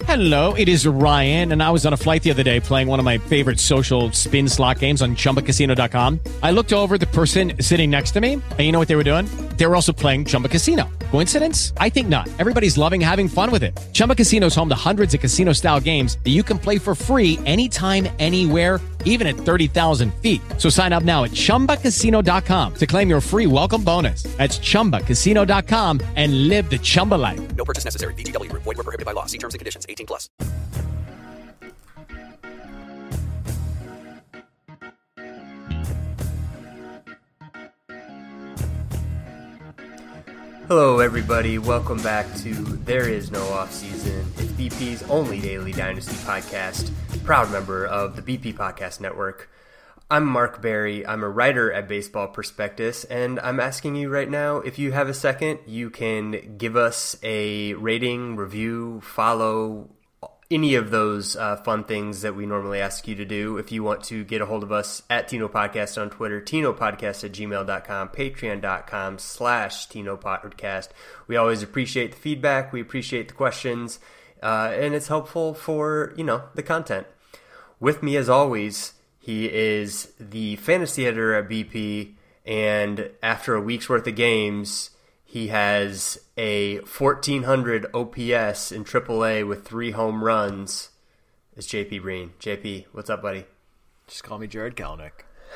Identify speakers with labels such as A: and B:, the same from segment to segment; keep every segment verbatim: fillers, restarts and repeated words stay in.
A: Hello, it is Ryan, and I was on a flight the other day playing one of my favorite social spin slot games on Chumba Casino dot com. I looked over at the person sitting next to me, and you know what they were doing? They were also playing Chumba Casino. Coincidence? I think not. Everybody's loving having fun with it. Chumba Casino is home to hundreds of casino-style games that you can play for free anytime, anywhere, even at thirty thousand feet. So sign up now at Chumba Casino dot com to claim your free welcome bonus. That's Chumba Casino dot com and live the Chumba life.
B: No purchase necessary. V G W. Void where prohibited by law. See terms and conditions. eighteen plus.
C: Hello everybody, welcome back to There Is No Offseason. It's B P's only daily Dynasty podcast, proud member of the B P Podcast Network. I'm Mark Barry, I'm a writer at Baseball Prospectus, and I'm asking you right now, if you have a second, you can give us a rating, review, follow, any of those uh, fun things that we normally ask you to do. If you want to get a hold of us at Tino Podcast on Twitter, Tino Podcast at gmail dot com, patreon.com slash Tino Podcast. We always appreciate the feedback. We appreciate the questions. Uh, and it's helpful for, you know, the content. With me as always, he is the fantasy editor at B P. And after a week's worth of games, he has a fourteen hundred O P S in triple A with three home runs. It's J P Breen. J P, what's up, buddy?
D: Just call me Jared Kelenic.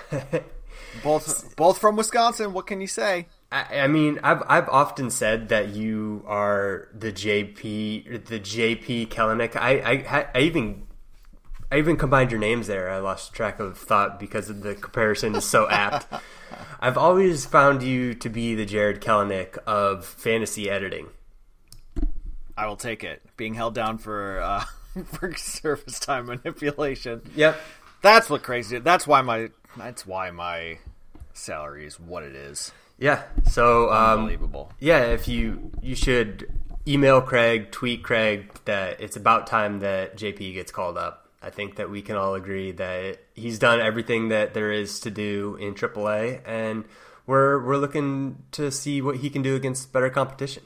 D: both both from Wisconsin. What can you say?
C: I, I mean, I've I've often said that you are the J P the J P Kelenic. I I, I even I even combined your names there. I lost track of thought because of the comparison is so apt. I've always found you to be the Jared Kelenic of fantasy editing.
D: I will take it. Being held down for uh, for service time manipulation.
C: Yep,
D: that's what crazy. That's why my that's why my salary is what it is.
C: Yeah. So um,
D: unbelievable.
C: Yeah, if you you should email Craig, tweet Craig that it's about time that J P gets called up. I think that we can all agree that he's done everything that there is to do in triple A, and we're we're looking to see what he can do against better competition.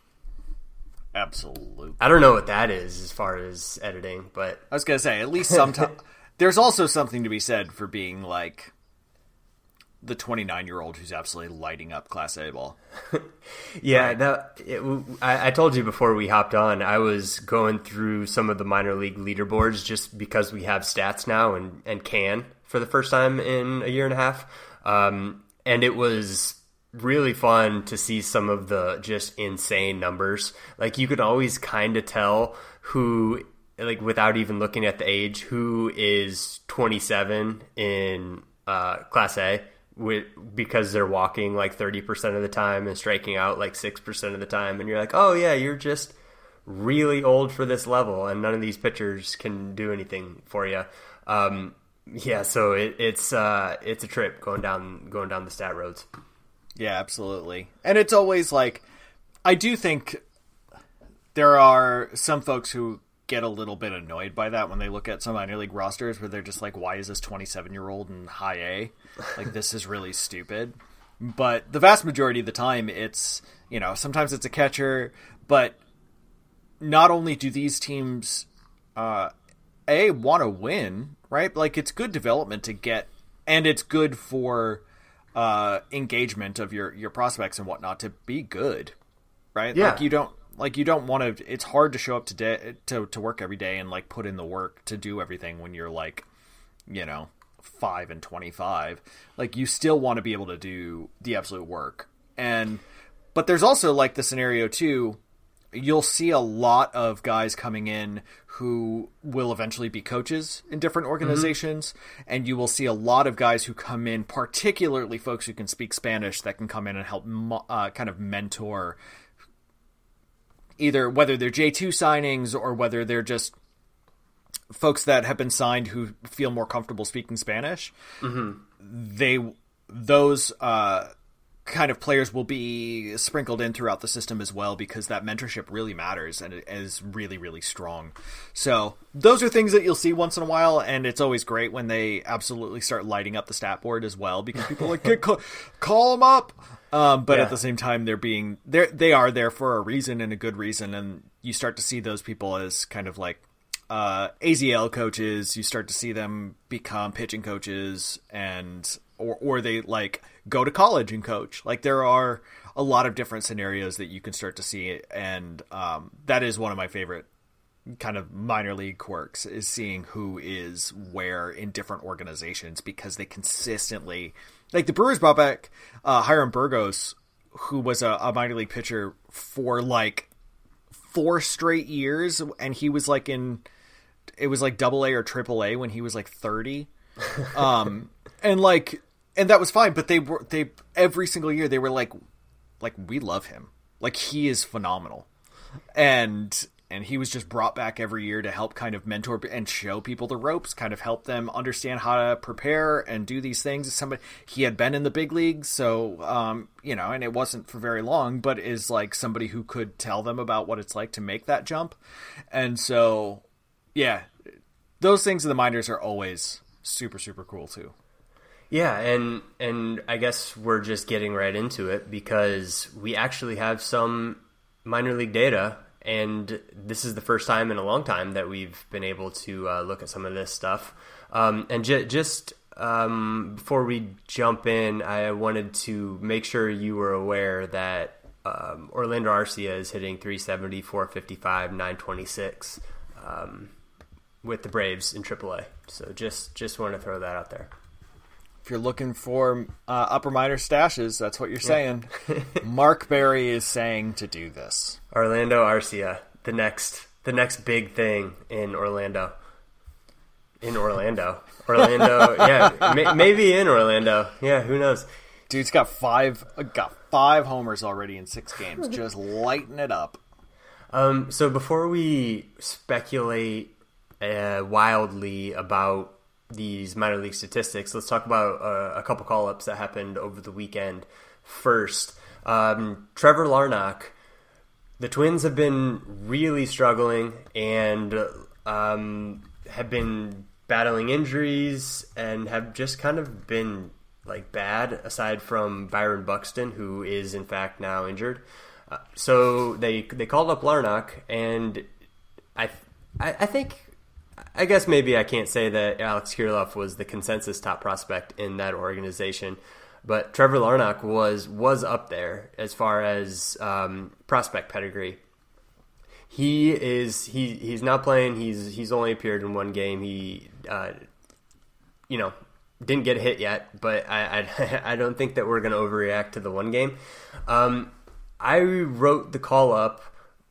D: Absolutely.
C: I don't know what that is as far as editing, but
D: I was gonna say at least sometimes there's also something to be said for being like the twenty-nine-year-old who's absolutely lighting up Class A ball.
C: Yeah, right. that, it, I, I told you before we hopped on, I was going through some of the minor league leaderboards just because we have stats now and, and can for the first time in a year and a half. Um, and it was really fun to see some of the just insane numbers. Like, you could always kind of tell who, like, without even looking at the age, who is twenty-seven in uh, Class A. With, because they're walking like thirty percent of the time and striking out like six percent of the time. And you're like, oh yeah, you're just really old for this level and none of these pitchers can do anything for you. Um, yeah, so it, it's uh, it's a trip going down going down the stat roads.
D: Yeah, absolutely. And it's always like, I do think there are some folks who get a little bit annoyed by that when they look at some minor league rosters where they're just like, why is this twenty-seven-year-old in high A? Like, this is really stupid. But the vast majority of the time, it's, you know, sometimes it's a catcher, but not only do these teams, uh, A, want to win, right? Like, it's good development to get, and it's good for uh, engagement of your, your prospects and whatnot to be good, right?
C: Yeah.
D: Like, you don't, Like, you don't want to, it's hard to show up to, day, to to work every day and, like, put in the work to do everything when you're, like, you know, five and twenty-five. Like, you still want to be able to do the absolute work. And, but there's also, like, the scenario, too, you'll see a lot of guys coming in who will eventually be coaches in different organizations. Mm-hmm. And you will see a lot of guys who come in, particularly folks who can speak Spanish, that can come in and help uh, kind of mentor either whether they're J two signings or whether they're just folks that have been signed who feel more comfortable speaking Spanish. Mm-hmm. They, those uh, kind of players will be sprinkled in throughout the system as well, because that mentorship really matters and it is really, really strong. So those are things that you'll see once in a while, and it's always great when they absolutely start lighting up the stat board as well, because people are like, call, call them up. Um, but yeah. At the same time, they're being they they are there for a reason and a good reason, and you start to see those people as kind of like uh, A Z L coaches. You start to see them become pitching coaches, and or or they like go to college and coach. Like there are a lot of different scenarios that you can start to see, and um, that is one of my favorite kind of minor league quirks, is seeing who is where in different organizations, because they consistently, like the Brewers brought back uh, Hiram Burgos, who was a, a minor league pitcher for like four straight years, and he was like in, it was like double A or triple A when he was like thirty. um, and like, and that was fine, but they were, they, every single year they were like, like, we love him. Like, he is phenomenal. And, and he was just brought back every year to help kind of mentor and show people the ropes, kind of help them understand how to prepare and do these things. Somebody, he had been in the big leagues, so, um, you know, and it wasn't for very long, but is like somebody who could tell them about what it's like to make that jump. And so, yeah, those things in the minors are always super, super cool too.
C: Yeah, and and I guess we're just getting right into it, because we actually have some minor league data, and this is the first time in a long time that we've been able to uh, look at some of this stuff. Um, and j- just um, before we jump in, I wanted to make sure you were aware that um, Orlando Arcia is hitting three seventy, four fifty-five, nine twenty-six um, with the Braves in triple A. So just just want to throw that out there.
D: If you're looking for uh, upper minor stashes, that's what you're saying. Mark Berry is saying to do this.
C: Orlando Arcia, the next the next big thing in Orlando. In Orlando. Orlando, yeah, may, maybe in Orlando. Yeah, who knows?
D: Dude's got five got five homers already in six games. Just lighting it up.
C: Um, so before we speculate uh, wildly about these minor league statistics, let's talk about uh, a couple call-ups that happened over the weekend. First, um, Trevor Larnach. The Twins have been really struggling and um, have been battling injuries and have just kind of been like bad, aside from Byron Buxton, who is in fact now injured. Uh, so they they called up Larnach, and I, I I think. I guess maybe I can't say that Alex Kirilloff was the consensus top prospect in that organization, but Trevor Larnach was was up there as far as um, prospect pedigree. He is he he's not playing. He's he's only appeared in one game. He uh, you know didn't get a hit yet, but I I, I don't think that we're going to overreact to the one game. Um, I wrote the call up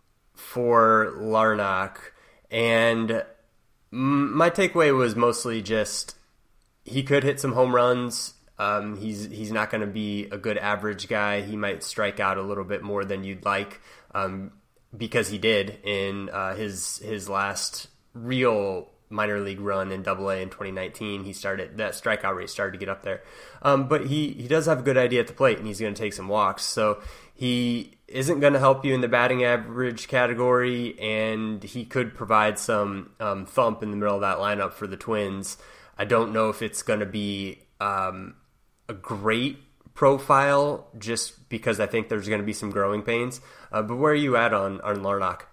C: for Larnach, and my takeaway was mostly just he could hit some home runs. Um, he's he's not going to be a good average guy. He might strike out a little bit more than you'd like, um, because he did in uh, his his last real minor league run in Double A in twenty nineteen. He started that strikeout rate started to get up there, um, but he he does have a good idea at the plate, and he's going to take some walks. So he isn't going to help you in the batting average category, and he could provide some um, thump in the middle of that lineup for the Twins. I don't know if it's going to be um, a great profile, just because I think there's going to be some growing pains. Uh, but where are you at on, on Larnach?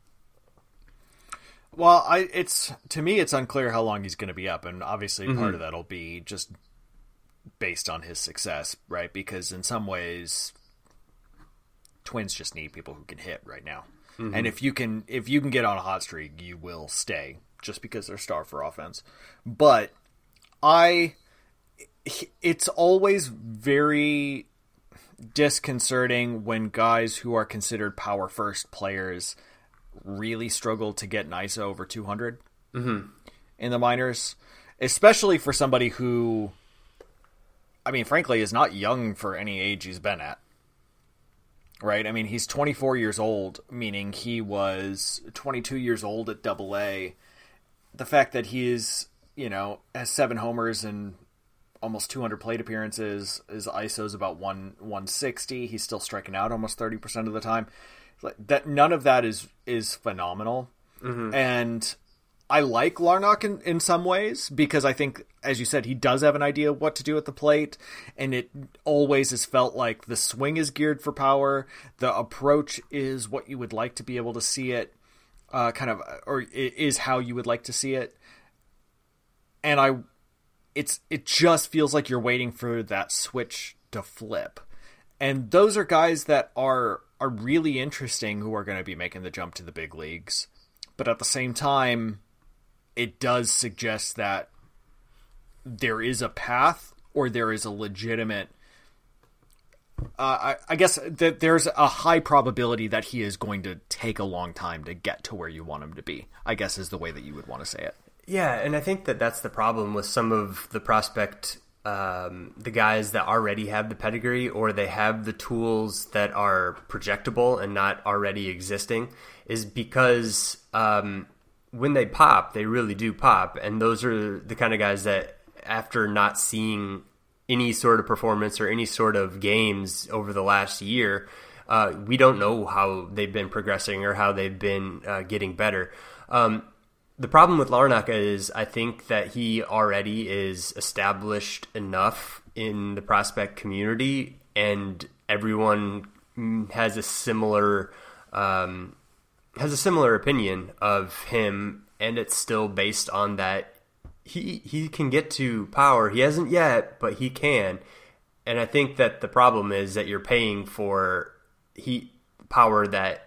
D: Well, I it's to me it's unclear how long he's going to be up, and obviously
C: Mm-hmm.
D: part of that'll be just based on his success, right? Because in some ways, Twins just need people who can hit right now. Mm-hmm. And if you can if you can get on a hot streak, you will stay, just because they're star for offense. But I it's always very disconcerting when guys who are considered power first players really struggle to get an I S O over two hundred mm-hmm. in the minors, especially for somebody who, I mean, frankly, is not young for any age he's been at. Right? I mean, he's twenty-four years old, meaning he was twenty-two years old at Double A. The fact that he is, you know, has seven homers and almost two hundred plate appearances, his I S O is about one one sixty. He's still striking out almost thirty percent of the time. That none of that is is phenomenal. Mm-hmm. And I like Larnach in, in some ways, because I think, as you said, he does have an idea of what to do at the plate, and it always has felt like the swing is geared for power. The approach is what you would like to be able to see it. uh, kind of, or is how you would like to see it. And I, it's it just feels like you're waiting for that switch to flip. And those are guys that are are really interesting who are going to be making the jump to the big leagues. But at the same time, it does suggest that there is a path, or there is a legitimate... Uh, I, I guess that there's a high probability that he is going to take a long time to get to where you want him to be, I guess is the way that you would want to say it.
C: Yeah, and I think that that's the problem with some of the prospect, um, the guys that already have the pedigree, or they have the tools that are projectable and not already existing, is because um, when they pop, they really do pop. And those are the kind of guys that, after not seeing any sort of performance or any sort of games over the last year, uh, we don't know how they've been progressing or how they've been uh, getting better. Um, the problem with Larnach is I think that he already is established enough in the prospect community, and everyone has a similar um, has a similar opinion of him, and it's still based on that. He he can get to power. He hasn't yet, but he can. And I think that the problem is that you're paying for he power that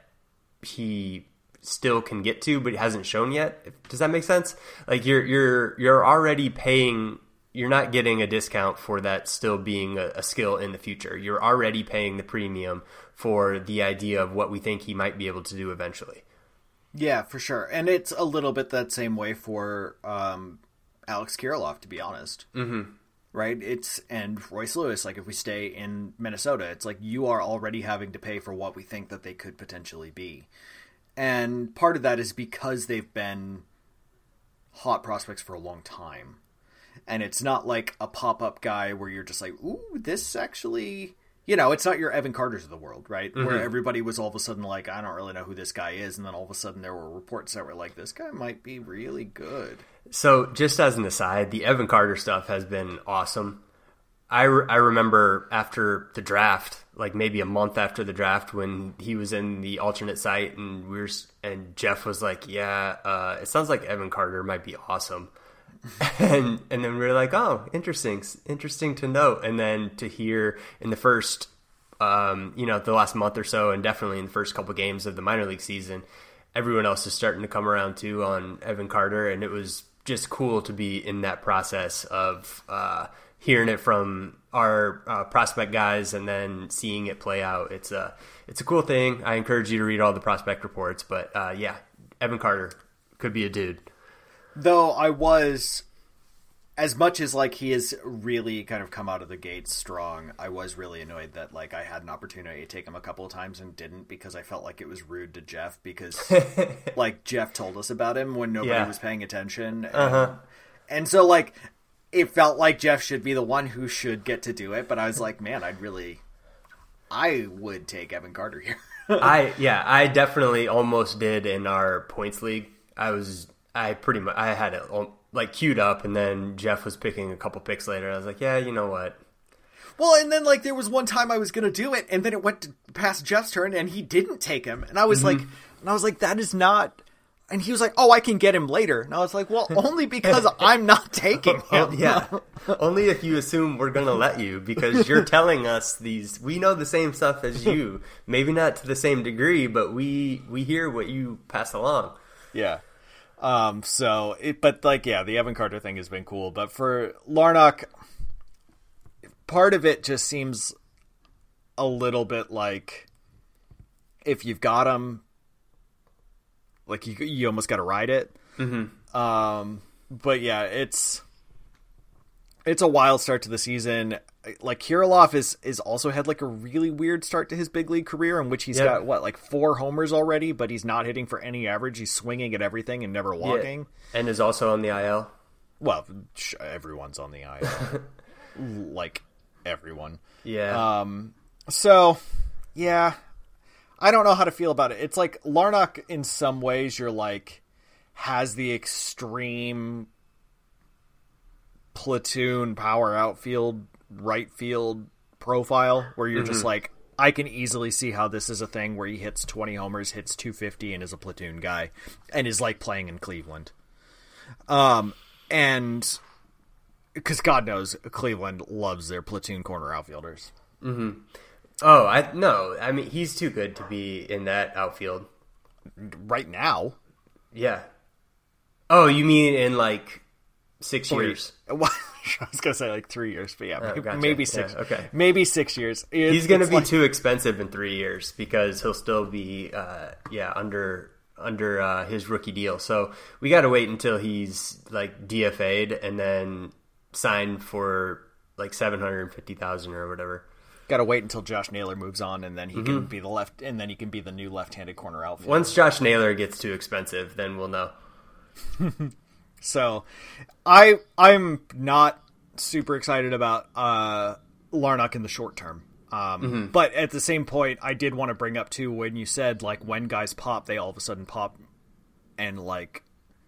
C: he still can get to, but hasn't shown yet. Does that make sense? Like you're you're you're already paying. You're not getting a discount for that still being a, a skill in the future. You're already paying the premium for the idea of what we think he might be able to do eventually.
D: Yeah, for sure. And it's a little bit that same way for um, Alex Kirilloff, to be honest.
C: Mm-hmm.
D: Right? It's and Royce Lewis, like if we stay in Minnesota, it's like you are already having to pay for what we think that they could potentially be. And part of that is because they've been hot prospects for a long time. And it's not like a pop-up guy where you're just like, ooh, this actually... You know, it's not your Evan Carters of the world, right? Mm-hmm. Where everybody was all of a sudden like, I don't really know who this guy is. And then all of a sudden there were reports that were like, this guy might be really good.
C: So just as an aside, the Evan Carter stuff has been awesome. I, re- I remember after the draft, like maybe a month after the draft, when he was in the alternate site and we were, and Jeff was like, yeah, uh, it sounds like Evan Carter might be awesome. and and then we were like, oh, interesting, interesting to note. And then to hear in the first, um, you know, the last month or so, and definitely in the first couple games of the minor league season, everyone else is starting to come around too on Evan Carter. And it was just cool to be in that process of uh, hearing it from our uh, prospect guys and then seeing it play out. It's a, it's a cool thing. I encourage you to read all the prospect reports. But uh, yeah, Evan Carter could be a dude.
D: Though I was, as much as like he has really kind of come out of the gates strong, I was really annoyed that like I had an opportunity to take him a couple of times and didn't, because I felt like it was rude to Jeff, because like Jeff told us about him when nobody yeah. was paying attention. And,
C: uh-huh.
D: and so like it felt like Jeff should be the one who should get to do it. But I was like, man, I'd really, I would take Evan Carter here.
C: I, yeah, I definitely almost did in our points league. I was... I pretty much I had it like queued up, and then Jeff was picking a couple picks later. I was like, yeah, you know what?
D: Well, and then like there was one time I was gonna do it, and then it went to past Jeff's turn, and he didn't take him, and I was mm-hmm. like, and I was like, that is not. And he was like, oh, I can get him later, and I was like, well, only because I'm not taking him.
C: Yeah, only if you assume we're gonna let you, because you're telling us these. We know the same stuff as you, maybe not to the same degree, but we we hear what you pass along.
D: Yeah. Um, so it, but like, yeah, the Evan Carter thing has been cool, but for Larnach, part of it just seems a little bit like if you've got him, like you, you almost got to ride it.
C: Mm-hmm.
D: Um, but yeah, it's, it's a wild start to the season. Like Kirilloff is, is also had like a really weird start to his big league career, in which he's yep. got what, like four homers already, but he's not hitting for any average. He's swinging at everything and never walking.
C: Yeah. And is also on the I L.
D: Well, everyone's on the I L. Like everyone.
C: Yeah.
D: Um, so yeah, I don't know how to feel about it. It's like Larnach in some ways you're like, has the extreme platoon power outfield right field profile where you're mm-hmm. just like, I can easily see how this is a thing where he hits twenty homers, hits two fifty, and is a platoon guy, and is like playing in Cleveland. Um, and because God knows Cleveland loves their platoon corner outfielders.
C: Mm-hmm. Oh, I no, I mean he's too good to be in that outfield
D: right now.
C: Yeah. Oh, you mean in like six
D: Three.
C: years?
D: I was gonna say like three years, but yeah,
C: Oh,
D: maybe,
C: gotcha.
D: maybe six.
C: Yeah, okay,
D: maybe six years. It's,
C: he's gonna
D: it's
C: be
D: like,
C: too expensive in three years because he'll still be, uh, yeah, under under uh, his rookie deal. So we got to wait until he's like D F A'd and then signed for like seven hundred fifty thousand or whatever.
D: Got to wait until Josh Naylor moves on, and then he
C: Mm-hmm.
D: can be the left, and then he can be the new left-handed corner outfielder.
C: Once Josh Naylor gets too expensive, then we'll know.
D: So, I I'm not super excited about uh, Larnach in the short term. Um,
C: Mm-hmm.
D: But at the same point, I did want to bring up too when you said like when guys pop, they all of a sudden pop and like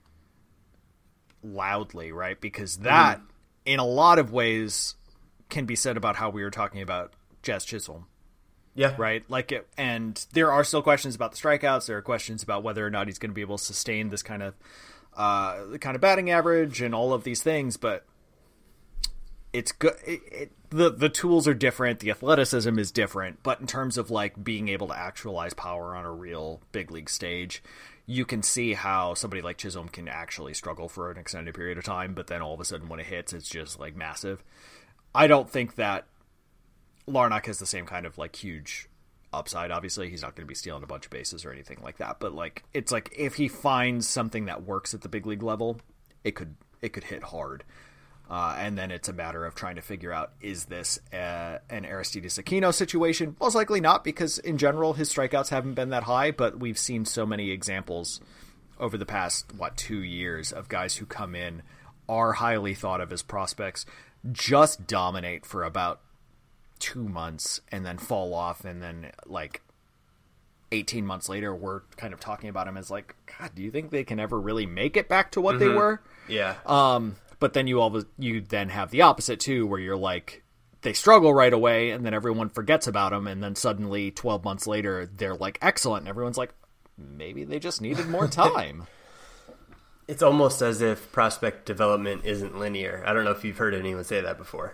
D: loudly, right? Because that, mm-hmm. in a lot of ways, can be said about how we were talking about Jazz Chisholm.
C: Yeah.
D: Right. Like, it, and there are still questions about the strikeouts. There are questions about whether or not he's going to be able to sustain this kind of, uh, the kind of batting average and all of these things. But it's good. It, it, the the tools are different. The athleticism is different. But in terms of like being able to actualize power on a real big league stage, you can see how somebody like Chisholm can actually struggle for an extended period of time. But then all of a sudden, when it hits, it's just like massive. I don't think that Larnach has the same kind of like huge upside. Obviously, he's not going to be stealing a bunch of bases or anything like that. But like, it's like if he finds something that works at the big league level, it could it could hit hard. Uh, and then it's a matter of trying to figure out, is this uh, an Aristides Aquino situation? Most likely not, because in general his strikeouts haven't been that high. But we've seen so many examples over the past what two years of guys who come in, are highly thought of as prospects, just dominate for about two months and then fall off, and then like eighteen months later we're kind of talking about him as like, God, do you think they can ever really make it back to what
C: Mm-hmm.
D: they were?
C: Yeah.
D: Um, but then you all you then have the opposite too, where you're like, they struggle right away and then everyone forgets about them, and then suddenly twelve months later they're like excellent, and everyone's like, maybe they just needed more time.
C: It's almost as if prospect development isn't linear. I don't know if you've heard anyone say that before.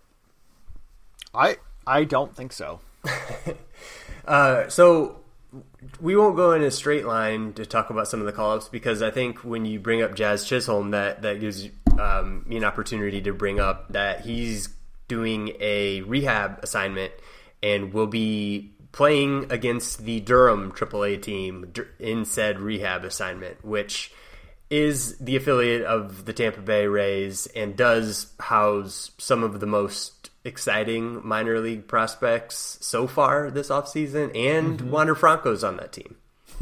D: I I don't think so.
C: uh, so we won't go in a straight line to talk about some of the call-ups, because I think when you bring up Jazz Chisholm, that, that gives um, me an opportunity to bring up that he's doing a rehab assignment and will be playing against the Durham triple A team in said rehab assignment, which is the affiliate of the Tampa Bay Rays and does house some of the most exciting minor league prospects so far this offseason, and mm-hmm. Wander Franco's on that team.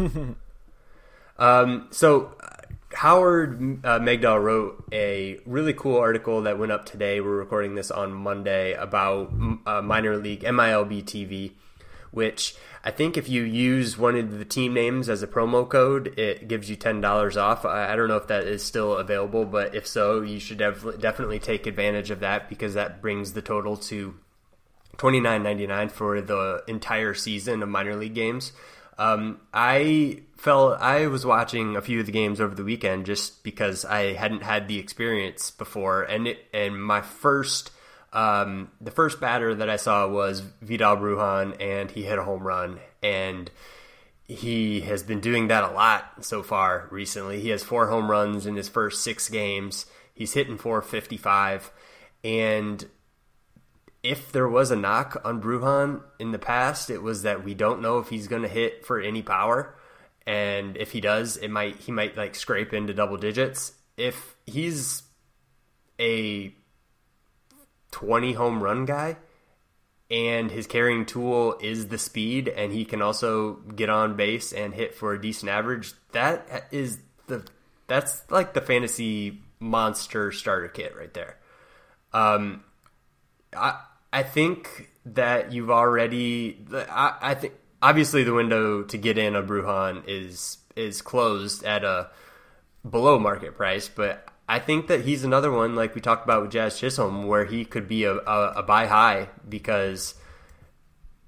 C: um, so Howard uh, Megdal wrote a really cool article that went up today. We're recording this on Monday about uh, minor league M I L B T V, which I think if you use one of the team names as a promo code, it gives you ten dollars off. I don't know if that is still available, but if so, you should def- definitely take advantage of that, because that brings the total to twenty-nine ninety-nine for the entire season of minor league games. Um, I felt I was watching a few of the games over the weekend just because I hadn't had the experience before, and it, and my first Um, the first batter that I saw was Vidal Brujan, and he hit a home run, and he has been doing that a lot so far recently. He has four home runs in his first six games. He's hitting four fifty-five, and if there was a knock on Brujan in the past, it was that we don't know if he's going to hit for any power, and if he does, it might he might like scrape into double digits. If he's a twenty home run guy and his carrying tool is the speed, and he can also get on base and hit for a decent average, that is the that's like the fantasy monster starter kit right there. Um, I I think that you've already I, I think obviously the window to get in on Brujan is is closed at a below market price, but I think that he's another one, like we talked about with Jazz Chisholm, where he could be a, a, a buy high, because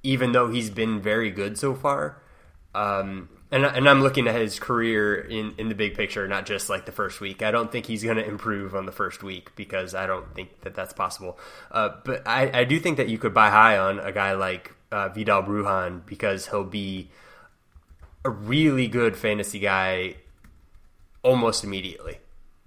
C: even though he's been very good so far. Um, and, and I'm looking at his career in, in the big picture, not just like the first week. I don't think he's going to improve on the first week because I don't think that that's possible. Uh, but I, I do think that you could buy high on a guy like uh, Vidal Brujan because he'll be a really good fantasy guy almost immediately.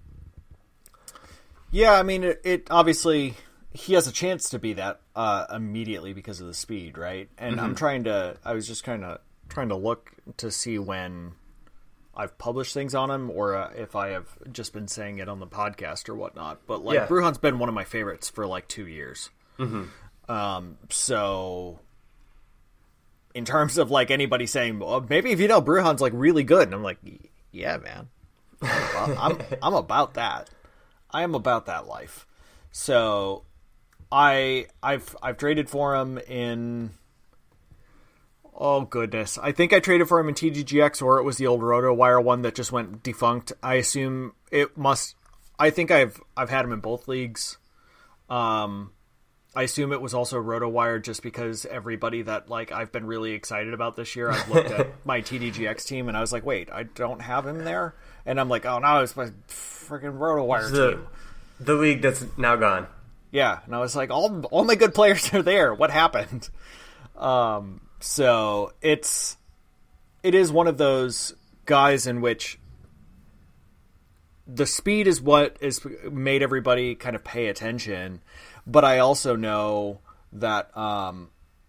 D: Yeah, I mean, it, it obviously he has a chance to be that uh, immediately because of the speed, right? And mm-hmm. I'm trying to. I was just kind of trying to look to see when I've published things on him, or uh, if I have just been saying it on the podcast or whatnot. But like, yeah. Brujan's been one of my favorites for like two years. Mm-hmm. Um, so in terms of like anybody saying, well, maybe Vidal Brujan's like really good, and I'm like, yeah, man, I'm I'm, I'm about that. I am about that life. So I I've I've traded for him in. Oh, goodness. I think I traded for him in T D G X, or it was the old RotoWire one that just went defunct. I assume it must... I think I've I've had him in both leagues. Um, I assume it was also RotoWire just because everybody that like I've been really excited about this year, I've looked at my T D G X team, and I was like, wait, I don't have him there? And I'm like, oh, no, it's my freaking RotoWire
C: the,
D: team.
C: The league that's now gone.
D: Yeah, and I was like, all, all my good players are there. What happened? Um... So it's it is one of those guys in which the speed is what has made everybody kind of pay attention, but I also know that um,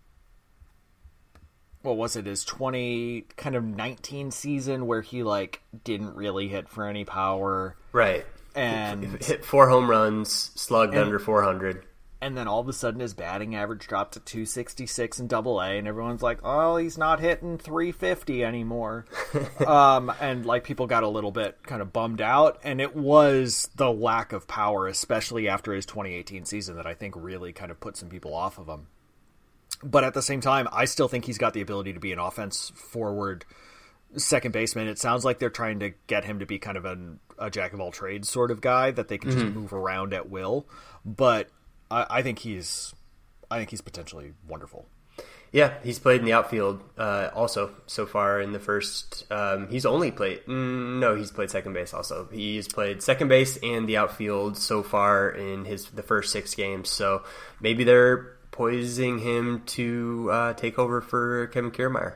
D: what was it his twenty kind of nineteen season where he like didn't really hit for any power,
C: right?
D: And
C: hit four home runs, slugged
D: and,
C: under four hundred.
D: And then all of a sudden his batting average dropped to two sixty-six in double A, and everyone's like, oh, he's not hitting three fifty anymore. um, and like people got a little bit kind of bummed out, and it was the lack of power, especially after his twenty eighteen season, that I think really kind of put some people off of him. But at the same time, I still think he's got the ability to be an offense forward second baseman. It sounds like they're trying to get him to be kind of an, a jack of all trades sort of guy that they can mm-hmm. just move around at will. But I think he's, I think he's potentially wonderful.
C: Yeah, he's played in the outfield uh, also so far in the first. Um, he's only played mm, no, he's played second base also. He's played second base and the outfield so far in his the first six games. So maybe they're poising him to uh, take over for Kevin Kiermaier.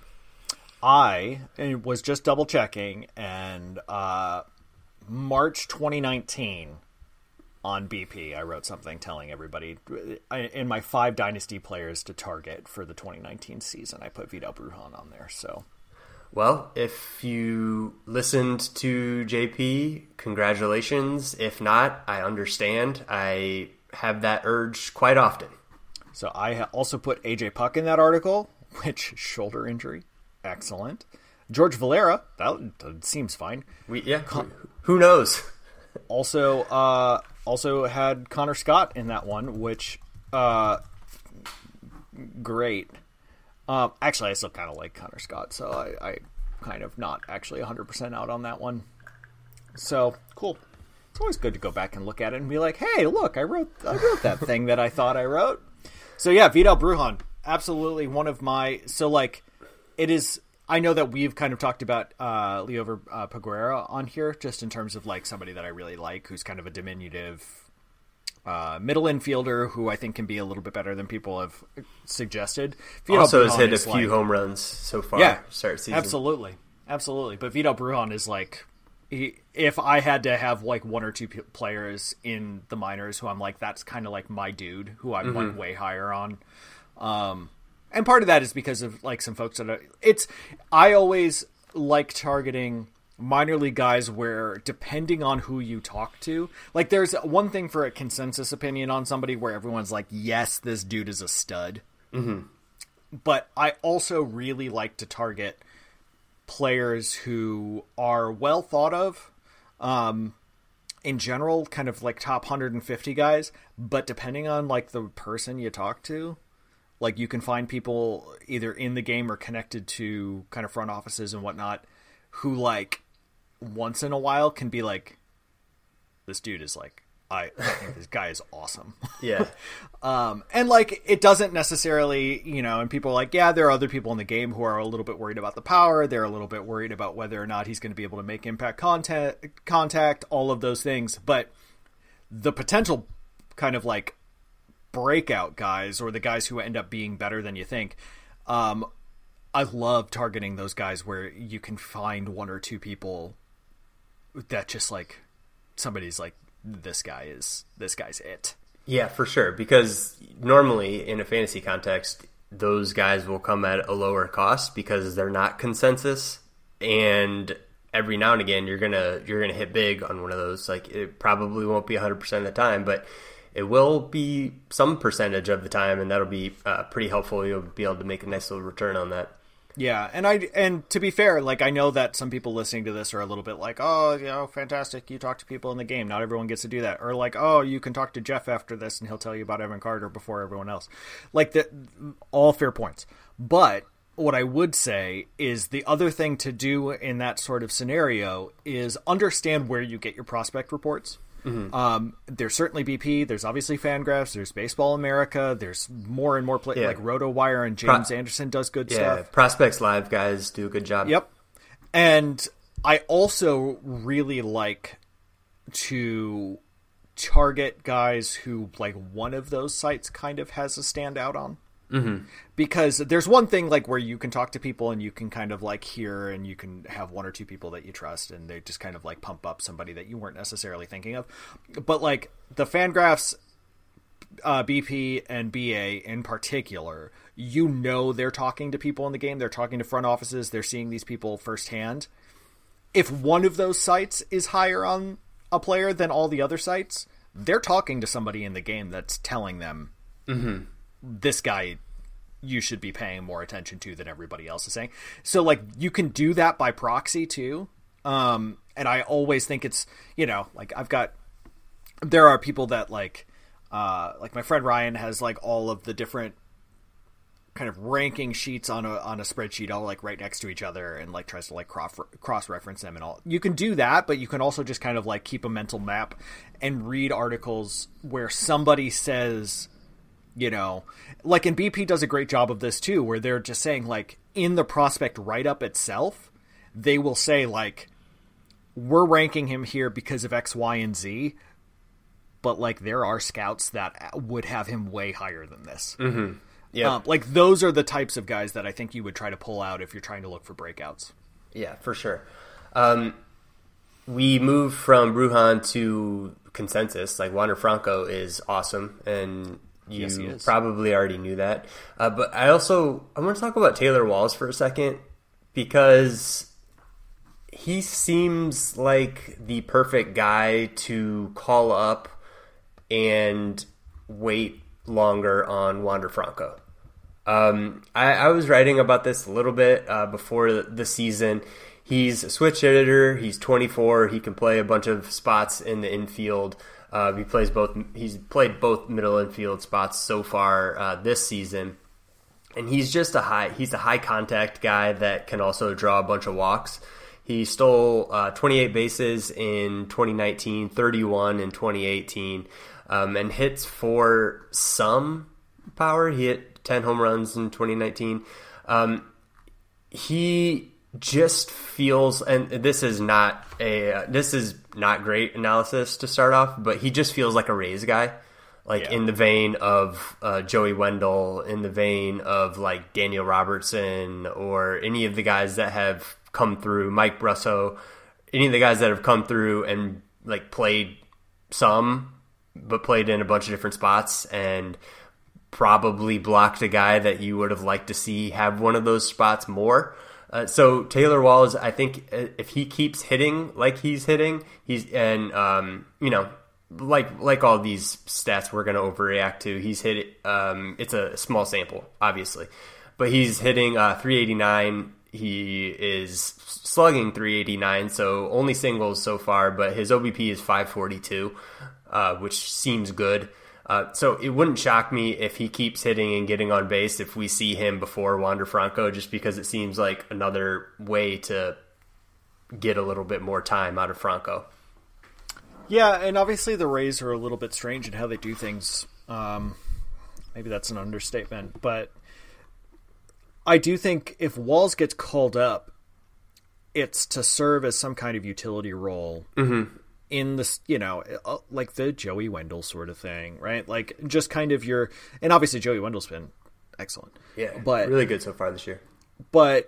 D: I was just double checking, and uh, March twenty nineteen. On B P, I wrote something telling everybody in my five dynasty players to target for the twenty nineteen season. I put Vidal Brujan on there. So,
C: well, if you listened to J P, congratulations. If not, I understand. I have that urge quite often.
D: So I also put A J Puck in that article, which shoulder injury, excellent. George Valera, that, that seems fine.
C: We yeah, Con- who knows?
D: Also, uh, also had Connor Scott in that one, which, uh, great. Um, actually, I still kind of like Connor Scott, so I, I kind of not actually one hundred percent out on that one. So, cool. It's always good to go back and look at it and be like, hey, look, I wrote I wrote that thing that I thought I wrote. So, yeah, Vidal Brujan, absolutely one of my... So, like, it is... I know that we've kind of talked about uh, Liover uh, Peguera on here, just in terms of like somebody that I really like, who's kind of a diminutive uh, middle infielder who I think can be a little bit better than people have suggested.
C: Vidal also Brujan has hit a few like, home runs so far.
D: Yeah,
C: start season.
D: absolutely, absolutely. But Vidal Brujan is like, he, if I had to have like one or two p- players in the minors who I'm like, that's kind of like my dude, who I'm mm-hmm. like way higher on. Um, And part of that is because of like some folks that are, it's, I always like targeting minor league guys where depending on who you talk to, like there's one thing for a consensus opinion on somebody where everyone's like, yes, this dude is a stud. Mm-hmm. But I also really like to target players who are well thought of, um, in general, kind of like top one hundred fifty guys, but depending on like the person you talk to, like you can find people either in the game or connected to kind of front offices and whatnot who like once in a while can be like, this dude is like I, I think this guy is awesome.
C: Yeah.
D: um, and like, it doesn't necessarily, you know, and people are like, yeah, there are other people in the game who are a little bit worried about the power. They're a little bit worried about whether or not he's going to be able to make impact contact, contact, all of those things. But the potential kind of like breakout guys, or the guys who end up being better than you think, um, I love targeting those guys where you can find one or two people that just like, somebody's like, this guy is this guy's it.
C: Yeah, for sure. Because normally in a fantasy context, those guys will come at a lower cost because they're not consensus, and every now and again you're gonna you're gonna hit big on one of those. Like, it probably won't be one hundred percent of the time, but it will be some percentage of the time, and that'll be uh, pretty helpful. You'll be able to make a nice little return on that.
D: Yeah, and I and to be fair, like, I know that some people listening to this are a little bit like, oh, you know, fantastic, you talk to people in the game. Not everyone gets to do that. Or like, oh, you can talk to Jeff after this and he'll tell you about Evan Carter before everyone else. Like, the, all fair points. But what I would say is the other thing to do in that sort of scenario is understand where you get your prospect reports. Mm-hmm. Um, there's certainly B P. There's obviously Fangraphs. There's Baseball America. There's more and more play- yeah. like RotoWire, and James Pro- Anderson does good yeah, stuff.
C: Prospects Live guys do a good job.
D: Yep. And I also really like to target guys who like one of those sites kind of has a standout on. Mm-hmm. Because there's one thing like where you can talk to people and you can kind of like hear, and you can have one or two people that you trust, and they just kind of like pump up somebody that you weren't necessarily thinking of. But like the Fangraphs, uh, B P and B A in particular, you know, they're talking to people in the game. They're talking to front offices. They're seeing these people firsthand. If one of those sites is higher on a player than all the other sites, they're talking to somebody in the game that's telling them, mm-hmm. this guy you should be paying more attention to than everybody else is saying. So like you can do that by proxy too. Um, and I always think it's, you know, like I've got, there are people that like, uh, like my friend Ryan has like all of the different kind of ranking sheets on a, on a spreadsheet, all like right next to each other, and like tries to like cross cross reference them and all. You can do that, but you can also just kind of like keep a mental map and read articles where somebody says, you know, like, and B P does a great job of this too, where they're just saying like in the prospect write-up itself, they will say like, we're ranking him here because of X, Y, and Z, but like there are scouts that would have him way higher than this. Mm-hmm. Yeah. Um, like those are the types of guys that I think you would try to pull out if you're trying to look for breakouts.
C: Yeah, for sure. Um, we moved from Brujan to consensus. Like Wander Franco is awesome, and you yes, probably already knew that. Uh, but I also, I want to talk about Taylor Walls for a second, because he seems like the perfect guy to call up and wait longer on Wander Franco. Um, I, I was writing about this a little bit uh, before the, the season. He's a switch hitter. He's twenty-four. He can play a bunch of spots in the infield. Uh, he plays both. He's played both middle infield spots so far uh, this season, and he's just a high. He's a high contact guy that can also draw a bunch of walks. He stole uh, twenty-eight bases in twenty nineteen, thirty-one in twenty eighteen, um, and hits for some power. He hit ten home runs in twenty nineteen. Um, he just feels, and this is not a uh, this is not great analysis to start off, but he just feels like a Rays guy, like yeah. in the vein of uh, Joey Wendell, in the vein of like Daniel Robertson, or any of the guys that have come through, Mike Brusso, any of the guys that have come through and like played some, but played in a bunch of different spots, and probably blocked a guy that you would have liked to see have one of those spots more. Uh, so Taylor Walls, I think if he keeps hitting like he's hitting, he's and um, you know, like like all these stats we're going to overreact to. He's hit. Um, it's a small sample, obviously, but he's hitting uh, three eighty-nine. He is slugging three eighty-nine, so only singles so far. But his O B P is five forty-two, uh, which seems good. Uh, so it wouldn't shock me if he keeps hitting and getting on base if we see him before Wander Franco, just because it seems like another way to get a little bit more time out of Franco.
D: Yeah, and obviously the Rays are a little bit strange in how they do things. Um, maybe that's an understatement, but I do think if Walls gets called up, it's to serve as some kind of utility role
C: Mm-hmm.
D: in this, you know, like the Joey Wendell sort of thing, right? Like just kind of your, and obviously Joey Wendell's been excellent.
C: Yeah,
D: but
C: really good so far this year.
D: But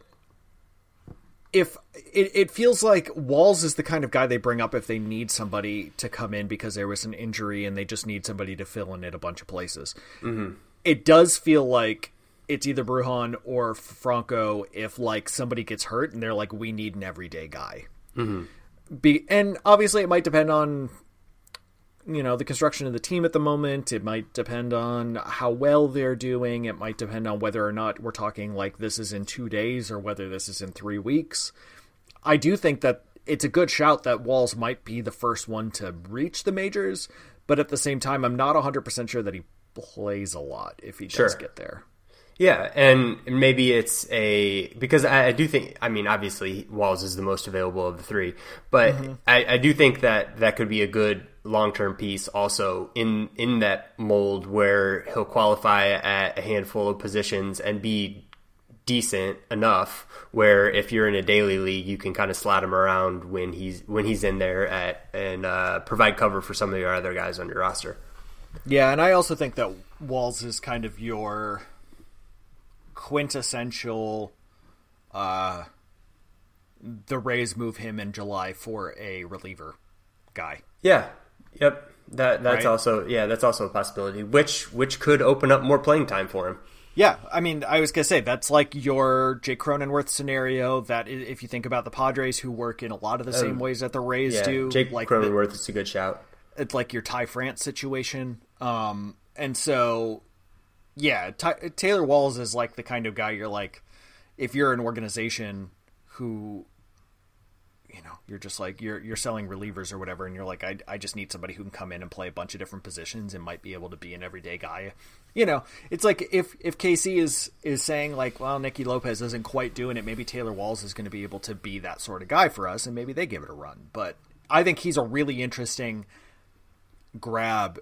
D: if it, it feels like Walls is the kind of guy they bring up if they need somebody to come in because there was an injury and they just need somebody to fill in at a bunch of places.
C: Mm-hmm.
D: It does feel like it's either Brujan or Franco if like somebody gets hurt and they're like, we need an everyday guy.
C: Mm-hmm.
D: Be, and obviously it might depend on, you know, the construction of the team at the moment. It might depend on how well they're doing. It might depend on whether or not we're talking like this is in two days or whether this is in three weeks. I do think that it's a good shout that Walls might be the first one to reach the majors, but at the same time, I'm not one hundred percent sure that he plays a lot if he does
C: Sure.
D: get there.
C: Yeah, and maybe it's a because I, I do think I mean obviously Walls is the most available of the three, but
D: Mm-hmm.
C: I, I do think that that could be a good long term piece also in in that mold where he'll qualify at a handful of positions and be decent enough where if you're in a daily league you can kind of slot him around when he's when he's in there at and uh, provide cover for some of your other guys on your roster.
D: Yeah, and I also think that Walls is kind of your quintessential uh the Rays move him in July for a reliever guy.
C: Yeah. Yep. That that's
D: Right?
C: also yeah, that's also a possibility. Which which could open up more playing time for him.
D: Yeah, I mean, I was going to say, that's like your Jake Cronenworth scenario that i- if you think about the Padres who work in a lot of the same ways that the Rays
C: Yeah.
D: do.
C: Jake
D: like
C: Cronenworth is a good shout.
D: the, it's like your Ty France situation. Um, and so, yeah, Ty, Taylor Walls is like the kind of guy you're like, if you're an organization who, you know, you're just like, you're you're selling relievers or whatever, and you're like, I, I just need somebody who can come in and play a bunch of different positions and might be able to be an everyday guy. You know, it's like if, if K C is, is saying like, well, Nicky Lopez isn't quite doing it, maybe Taylor Walls is going to be able to be that sort of guy for us, and maybe they give it a run. But I think he's a really interesting grab,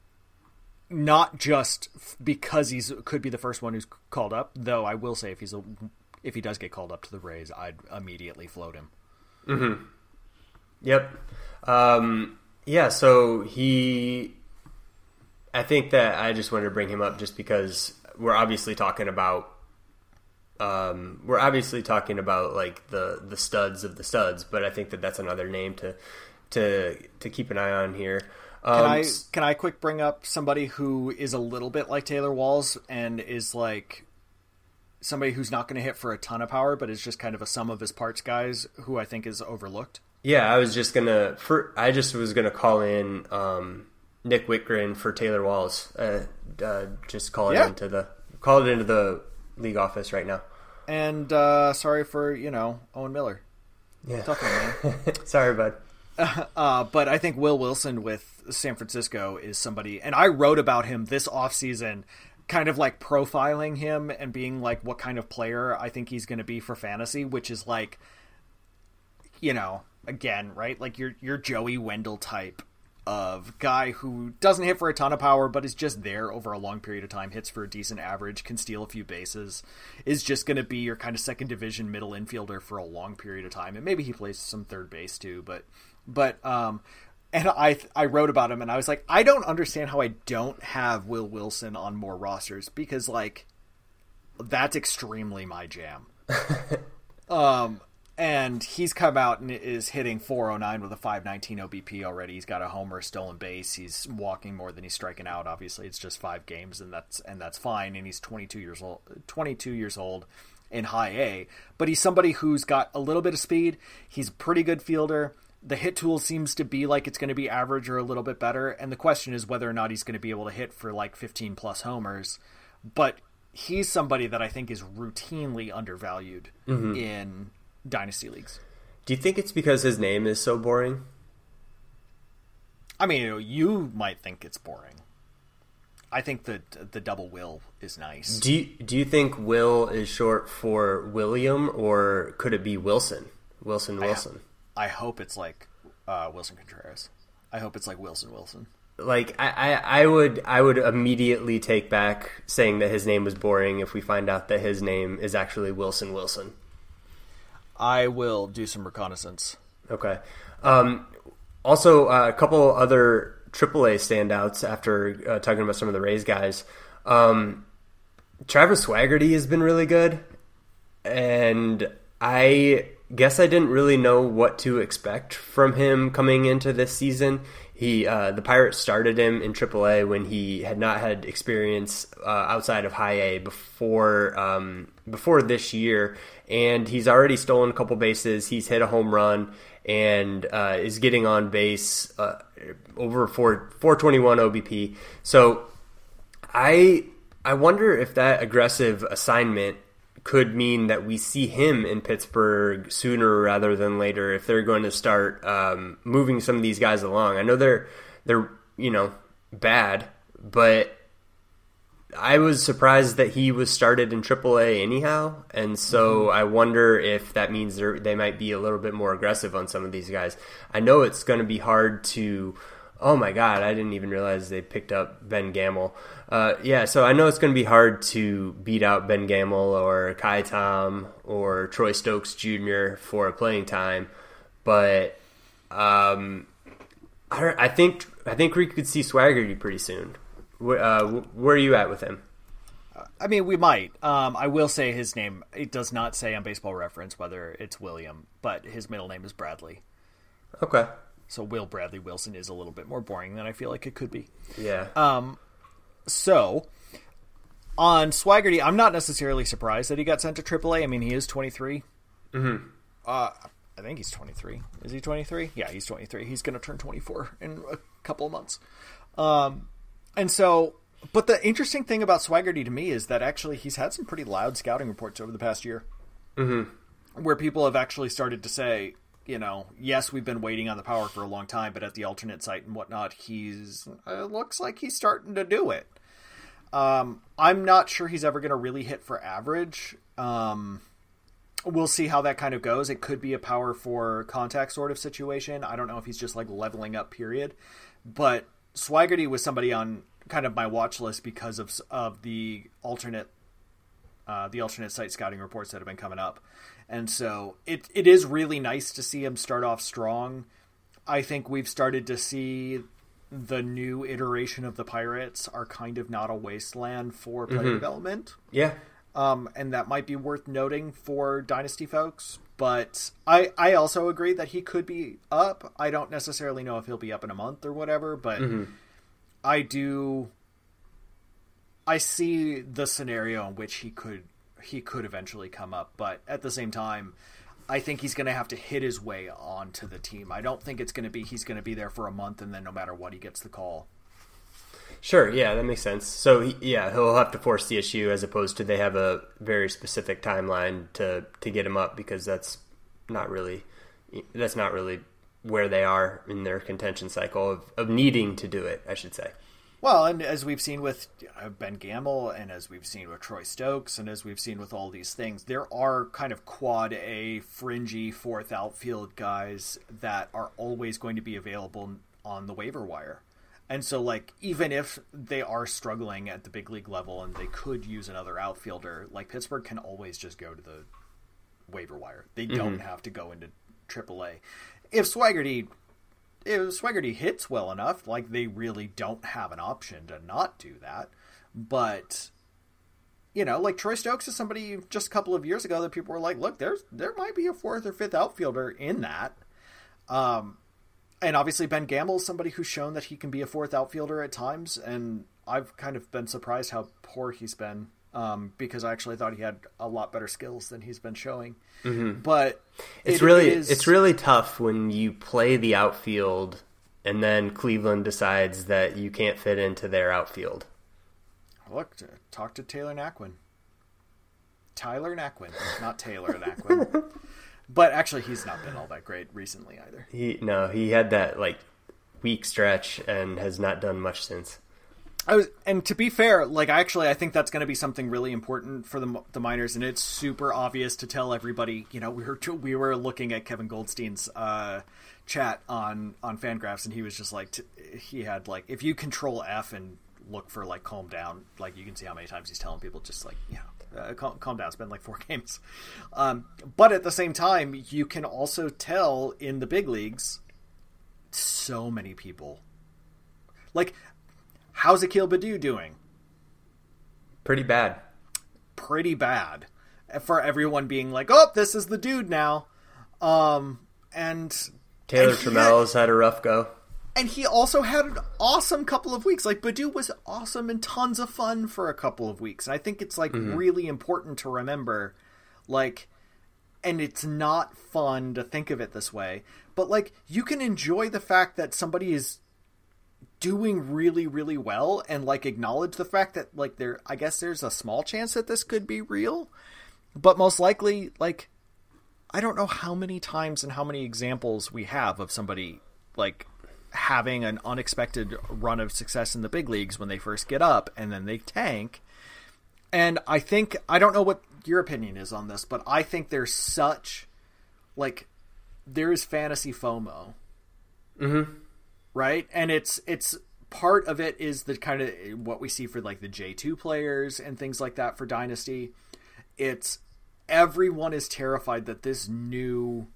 D: not just because he's could be the first one who's called up, though I will say if he's a, if he does get called up to the Rays, I'd immediately float him.
C: Mm-hmm. Yep. Um, yeah, so he... I think that I just wanted to bring him up just because we're obviously talking about... Um, we're obviously talking about like the, the studs of the studs, but I think that that's another name to to to keep an eye on here. Um,
D: Can I can I quick bring up somebody who is a little bit like Taylor Walls and is like somebody who's not going to hit for a ton of power, but is just kind of a sum of his parts guys who I think is overlooked?
C: Yeah, I was just gonna. For I just was gonna call in um, Nick Whitgren for Taylor Walls. Uh, uh, just call it
D: Yeah.
C: into the call it into the league office right now.
D: And uh, sorry for you know Owen Miller.
C: Yeah,
D: Tough one, man.
C: sorry, bud.
D: Uh, but I think Will Wilson with San Francisco is somebody, and I wrote about him this offseason, kind of like profiling him and being like what kind of player I think he's going to be for fantasy, which is like, you know, again, right? Like your, your Joey Wendell type of guy who doesn't hit for a ton of power, but is just there over a long period of time, hits for a decent average, can steal a few bases, is just going to be your kind of second division middle infielder for a long period of time. And maybe he plays some third base too, but, but, um, and I, I wrote about him and I was like, I don't understand how I don't have Will Wilson on more rosters because like, that's extremely my jam. um, And he's come out and is hitting four oh nine with a five nineteen O B P already. He's got a homer, stolen base. He's walking more than he's striking out. Obviously, it's just five games, and that's and that's fine. And he's twenty-two years old. twenty-two years old in High A. But he's somebody who's got a little bit of speed. He's a pretty good fielder. The hit tool seems to be like it's going to be average or a little bit better. And the question is whether or not he's going to be able to hit for like fifteen plus homers. But he's somebody that I think is routinely undervalued mm-hmm. in dynasty leagues.
C: Do you think it's because his name is so boring?
D: I mean, you know, you might think it's boring. I think that the double Will is nice.
C: Do you, do you think Will is short for William, or could it be Wilson? Wilson Wilson.
D: I, I hope it's like uh, Wilson Contreras. I hope it's like Wilson Wilson.
C: Like I, I, I would I would immediately take back saying that his name was boring if we find out that his name is actually Wilson Wilson.
D: I will do some reconnaissance.
C: Okay. Um, also, uh, a couple other triple A standouts after uh, talking about some of the Rays guys. Um, Travis Swaggerty has been really good, and I guess I didn't really know what to expect from him coming into this season. He, uh, the Pirates started him in triple A when he had not had experience uh, outside of High A before um, before this year, and he's already stolen a couple bases. He's hit a home run and uh, is getting on base uh, over four twenty-one O B P. So I I wonder if that aggressive assignment could mean that we see him in Pittsburgh sooner rather than later if they're going to start um, moving some of these guys along. I know they're they're you know bad, but I was surprised that he was started in triple A anyhow, and so mm-hmm. I wonder if that means they might be a little bit more aggressive on some of these guys. I know it's going to be hard to. Oh my God, I didn't even realize they picked up Ben Gamel. Uh, yeah, so I know it's going to be hard to beat out Ben Gamel or Kai Tom or Troy Stokes Junior for a playing time, but um, I, I think I think we could see Swaggerty pretty soon. Where, uh, where are you at with him?
D: I mean, we might. Um, I will say his name. It does not say on Baseball Reference whether it's William, but his middle name is Bradley.
C: Okay.
D: So Will Bradley Wilson is a little bit more boring than I feel like it could be.
C: Yeah.
D: Um. So, on Swaggerty, I'm not necessarily surprised that he got sent to triple A. I mean, he is twenty-three.
C: Mm-hmm.
D: Uh, I think he's twenty-three. Is he twenty-three? Yeah, he's twenty-three. He's going to turn twenty-four in a couple of months. Um, and so, but the interesting thing about Swaggerty to me is that actually he's had some pretty loud scouting reports over the past year.
C: Mm-hmm.
D: Where people have actually started to say, you know, yes, we've been waiting on the power for a long time, but at the alternate site and whatnot, he's uh, looks like he's starting to do it. Um, I'm not sure he's ever going to really hit for average. Um, we'll see how that kind of goes. It could be a power for contact sort of situation. I don't know if he's just like leveling up, period. But Swaggerty was somebody on kind of my watch list because of of the alternate uh, the alternate site scouting reports that have been coming up. And so it it is really nice to see him start off strong. I think we've started to see the new iteration of the Pirates are kind of not a wasteland for player mm-hmm. development.
C: Yeah.
D: Um, and that might be worth noting for Dynasty folks. But I, I also agree that he could be up. I don't necessarily know if he'll be up in a month or whatever, but mm-hmm. I do... I see the scenario in which he could he could eventually come up, but at the same time, I think he's going to have to hit his way onto the team. I don't think it's going to be he's going to be there for a month and then no matter what, he gets the call.
C: Sure, yeah, that makes sense. So, he, yeah, he'll have to force the issue as opposed to they have a very specific timeline to, to get him up because that's not really that's not really where they are in their contention cycle of, of needing to do it, I should say.
D: Well, and as we've seen with Ben Gamel, and as we've seen with Troy Stokes, and as we've seen with all these things, there are kind of quad A, fringy fourth outfield guys that are always going to be available on the waiver wire. And so, like, even if they are struggling at the big league level and they could use another outfielder, like, Pittsburgh can always just go to the waiver wire. They mm-hmm. don't have to go into triple A. If Swaggerty... If Swaggerty hits well enough, like, they really don't have an option to not do that. But, you know, like, Troy Stokes is somebody just a couple of years ago that people were like, look, there's there might be a fourth or fifth outfielder in that. Um, and obviously Ben Gamel is somebody who's shown that he can be a fourth outfielder at times, and I've kind of been surprised how poor he's been. Um, because I actually thought he had a lot better skills than he's been showing.
C: Mm-hmm.
D: But
C: it's
D: it
C: really
D: is...
C: it's really tough when you play the outfield and then Cleveland decides that you can't fit into their outfield.
D: Look, talk to Taylor Naquin. Tyler Naquin, not Taylor Naquin. But actually, he's not been all that great recently either.
C: He no, he had that like weak stretch and has not done much since.
D: I was, and to be fair, like actually, I think that's going to be something really important for the the minors, and it's super obvious to tell everybody. You know, we were we were looking at Kevin Goldstein's uh, chat on on Fangraphs, and he was just like, t- he had like, if you control F and look for like calm down, like you can see how many times he's telling people just like, yeah, uh, calm, calm down. It's been like four games, um, but at the same time, you can also tell in the big leagues, so many people like. How's Akil Baddoo doing?
C: Pretty bad.
D: Pretty bad. For everyone being like, oh, this is the dude now. Um, and
C: Taylor
D: and
C: Trammell's
D: had,
C: had a rough go.
D: And he also had an awesome couple of weeks. Like, Baddoo was awesome and tons of fun for a couple of weeks. And I think it's, like, mm-hmm. really important to remember, like, and it's not fun to think of it this way, but, like, you can enjoy the fact that somebody is doing really, really well and like acknowledge the fact that like there, I guess there's a small chance that this could be real, but most likely, like, I don't know how many times and how many examples we have of somebody like having an unexpected run of success in the big leagues when they first get up and then they tank. And I think, I don't know what your opinion is on this, but I think there's such like, there is fantasy FOMO.
C: Mm-hmm.
D: Right. And it's, it's part of it is the kind of what we see for like the J two players and things like that for Dynasty. It's everyone is terrified that this new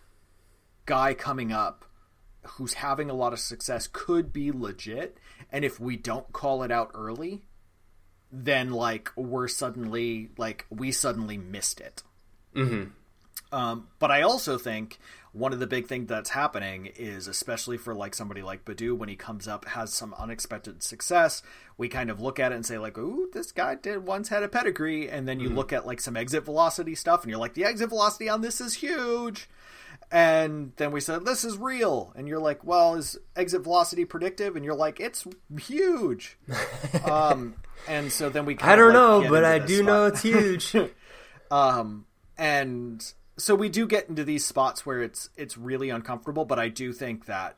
D: guy coming up who's having a lot of success could be legit. And if we don't call it out early, then like we're suddenly like we suddenly missed it.
C: Mm-hmm.
D: Um, but I also think one of the big things that's happening is, especially for like somebody like Baddoo, when he comes up, has some unexpected success, we kind of look at it and say like, ooh, this guy did once had a pedigree. And then you mm-hmm. look at like some exit velocity stuff and you're like, the exit velocity on this is huge. And then we said, this is real. And you're like, well, is exit velocity predictive? And you're like, it's huge. um, and so then we kind
C: I don't
D: of, like,
C: know, but I do
D: spot.
C: know it's huge.
D: um, and so we do get into these spots where it's it's really uncomfortable, but I do think that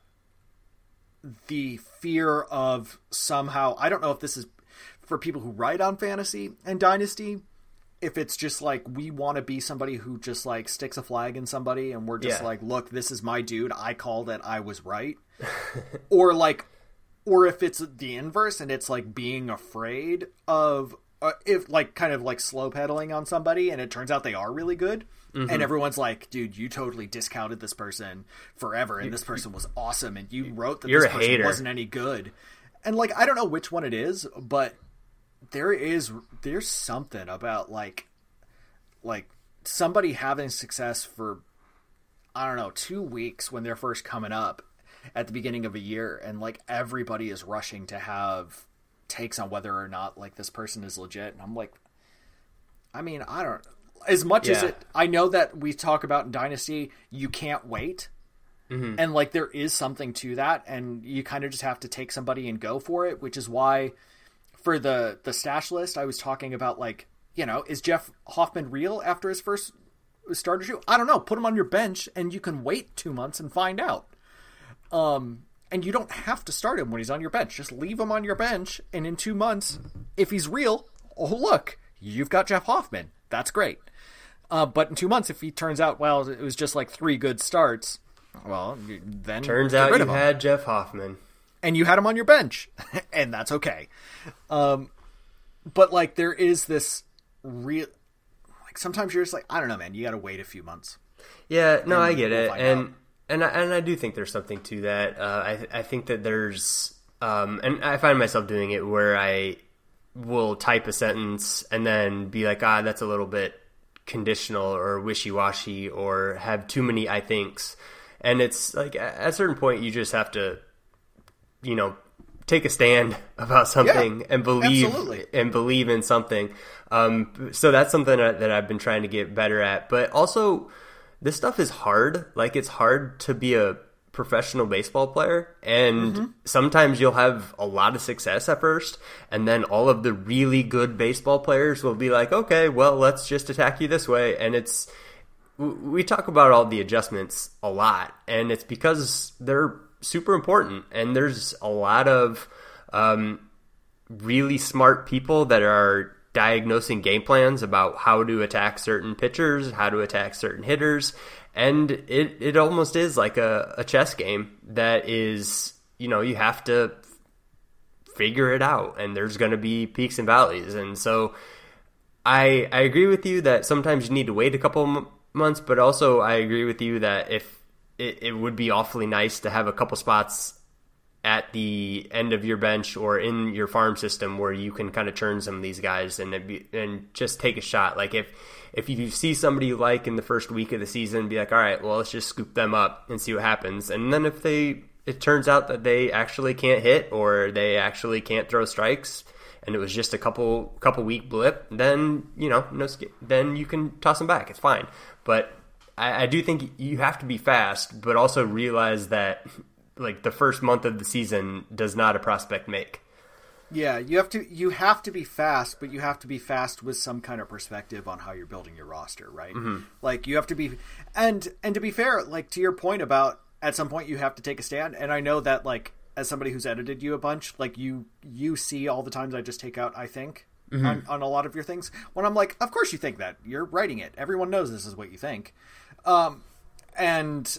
D: the fear of somehow, I don't know if this is for people who write on fantasy and Dynasty, if it's just like we want to be somebody who just like sticks a flag in somebody and we're just
C: yeah.
D: like, look, this is my dude, I called it, I was right. or like, or if it's the inverse and it's like being afraid of, uh, if like kind of like slow pedaling on somebody and it turns out they are really good. Mm-hmm. And everyone's like, dude, you totally discounted this person forever. And this person was awesome. And you wrote that
C: You're
D: this
C: a
D: person
C: hater.
D: wasn't any good. And like, I don't know which one it is, but there is, there's something about like, like somebody having success for, I don't know, two weeks when they're first coming up at the beginning of a year. And like everybody is rushing to have takes on whether or not like this person is legit. And I'm like, I mean, I don't As much yeah. as it, I know that we talk about in Dynasty, you can't wait. Mm-hmm. And like, there is something to that. And you kind of just have to take somebody and go for it, which is why for the, the stash list, I was talking about like, you know, is Jeff Hoffman real after his first starter shoot? I don't know. Put him on your bench and you can wait two months and find out. Um, and you don't have to start him when he's on your bench. Just leave him on your bench. And in two months, if he's real, oh, look, you've got Jeff Hoffman. That's great. Uh, but in two months, if he turns out, well, it was just like three good starts, well, then
C: turns out you had Jeff Hoffman.
D: And you had him on your bench. And that's okay. Um, but like, there is this real, like sometimes you're just like, I don't know, man, you got to wait a few months.
C: Yeah, no, I get
D: we'll
C: it. And,
D: out.
C: and, I, and I do think there's something to that. Uh, I, I think that there's, um, and I find myself doing it where I will type a sentence and then be like, ah, that's a little bit conditional or wishy-washy or have too many I thinks. And it's like at a certain point you just have to, you know, take a stand about something yeah, and believe absolutely. and believe in something. Um, so that's something that, that I've been trying to get better at. But also, this stuff is hard. Like, it's hard to be a professional baseball player, and mm-hmm. sometimes you'll have a lot of success at first, and then all of the really good baseball players will be like, okay, well, let's just attack you this way. And it's, we talk about all the adjustments a lot, and it's because they're super important, and there's a lot of um, really smart people that are diagnosing game plans about how to attack certain pitchers, how to attack certain hitters. And it, it almost is like a, a chess game that is, you know, you have to figure it out, and there's going to be peaks and valleys. And so I I agree with you that sometimes you need to wait a couple m- months, but also I agree with you that if it, it would be awfully nice to have a couple spots at the end of your bench or in your farm system where you can kind of churn some of these guys and be, and just take a shot. Like if if you see somebody you like in the first week of the season, be like, all right, well, let's just scoop them up and see what happens. And then if they it turns out that they actually can't hit or they actually can't throw strikes, and it was just a couple couple week blip, then you know no then you can toss them back. It's fine. But I, I do think you have to be fast, but also realize that like the first month of the season does not a prospect make.
D: Yeah, you have to you have to be fast, but you have to be fast with some kind of perspective on how you're building your roster, right? Mm-hmm. Like you have to be, and and to be fair, like to your point about at some point you have to take a stand. And I know that like as somebody who's edited you a bunch, like you you see all the times I just take out I think mm-hmm. on, on a lot of your things. When I'm like, of course you think that. You're writing it. Everyone knows this is what you think. Um, and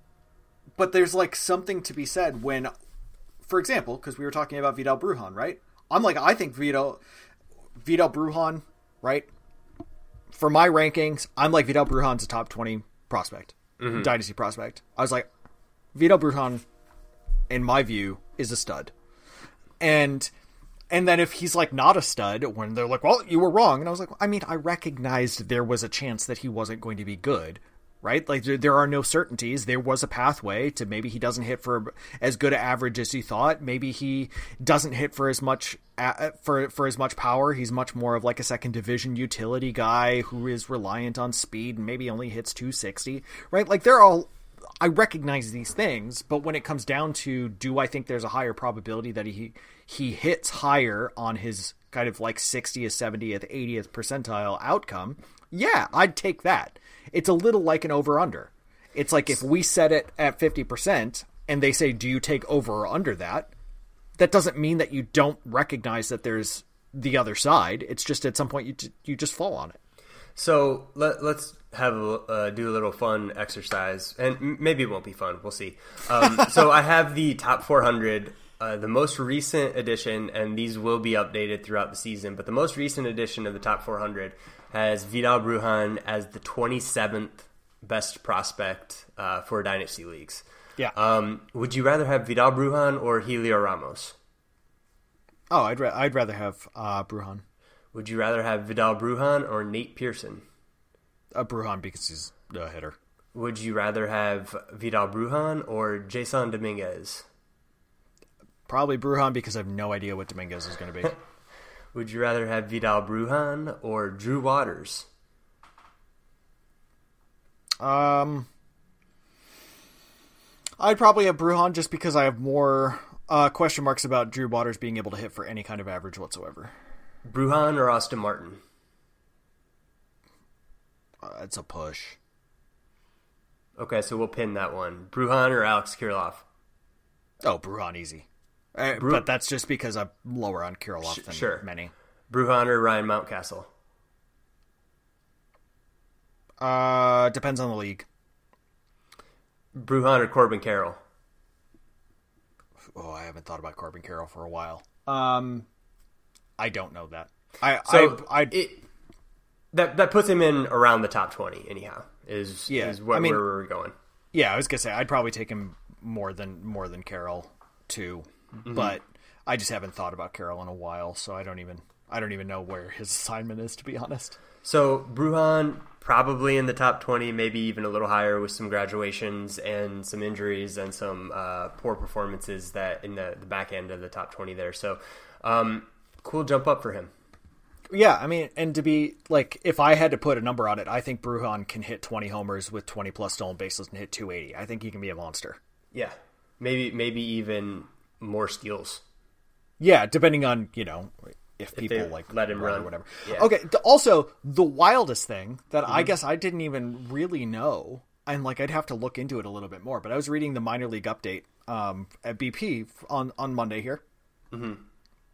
D: but there's like something to be said when, for example, because we were talking about Vidal Brujan, right? I'm like, I think Vidal, Vidal Brujan, right? For my rankings, I'm like Vidal Brujan's a top twenty prospect, mm-hmm. dynasty prospect. I was like, Vidal Brujan, in my view, is a stud. And and then if he's like not a stud, when they're like, well, you were wrong. And I was like, I mean, I recognized there was a chance that he wasn't going to be good. Right? Like there, there are no certainties. There was a pathway to maybe he doesn't hit for as good an average as he thought. Maybe he doesn't hit for as much for for as much power. He's much more of like a second division utility guy who is reliant on speed and maybe only hits two sixty. Right? Like they're all. I recognize these things, but when it comes down to, do I think there's a higher probability that he he hits higher on his kind of like sixtieth, seventieth, eightieth percentile outcome? Yeah, I'd take that. It's a little like an over-under. It's like if we set it at fifty percent and they say, do you take over or under that? That doesn't mean that you don't recognize that there's the other side. It's just at some point you t- you just fall on it.
C: So let, let's have a, uh, do a little fun exercise, and maybe it won't be fun. We'll see. Um, so I have the top four hundred, uh, the most recent edition, and these will be updated throughout the season, but the most recent edition of the top four hundred has Vidal Brujan as the twenty-seventh best prospect uh, for Dynasty Leagues.
D: Yeah.
C: Um, would you rather have Vidal Brujan or Helio Ramos?
D: Oh, I'd ra- I'd rather have uh, Brujan.
C: Would you rather have Vidal Brujan or Nate Pearson?
D: Uh, Brujan because he's a hitter.
C: Would you rather have Vidal Brujan or Jason Dominguez?
D: Probably Brujan because I have no idea what Dominguez is going to be.
C: Would you rather have Vidal Brujan or Drew Waters?
D: Um, I'd probably have Brujan just because I have more uh, question marks about Drew Waters being able to hit for any kind of average whatsoever.
C: Brujan or Austin Martin?
D: Uh, it's a push.
C: Okay, so we'll pin that one. Brujan or Alex Kirilloff?
D: Oh, Brujan, easy. Uh, Bru- but that's just because I'm lower on Kirilloff
C: Sh-
D: than
C: sure.
D: many.
C: Brujan or Ryan Mountcastle?
D: Uh, depends on the league.
C: Brujan or Corbin Carroll?
D: Oh, I haven't thought about Corbin Carroll for a while. Um, I don't know that. I
C: so
D: I, I
C: it, that that puts him in around the top twenty. Anyhow, is
D: yeah.
C: is what,
D: I mean,
C: where we're going.
D: Yeah, I was gonna say I'd probably take him more than more than Carroll too, mm-hmm. but I just haven't thought about Carroll in a while, so I don't even I don't even know where his assignment is, to be honest.
C: So Brujan probably in the top twenty, maybe even a little higher with some graduations and some injuries and some uh, poor performances that in the, the back end of the top twenty there. So um, cool jump up for him.
D: Yeah, I mean, and to be, like, if I had to put a number on it, I think Brujan can hit twenty homers with twenty plus stolen bases and hit two eighty. I think he can be a monster.
C: Yeah, maybe maybe even more steals.
D: Yeah, depending on, you know, if,
C: if
D: people, like,
C: let him run
D: or whatever.
C: Yeah.
D: Okay, also, the wildest thing that mm-hmm. I guess I didn't even really know, and, like, I'd have to look into it a little bit more, but I was reading the minor league update um, at B P on, on Monday here.
C: Mm-hmm.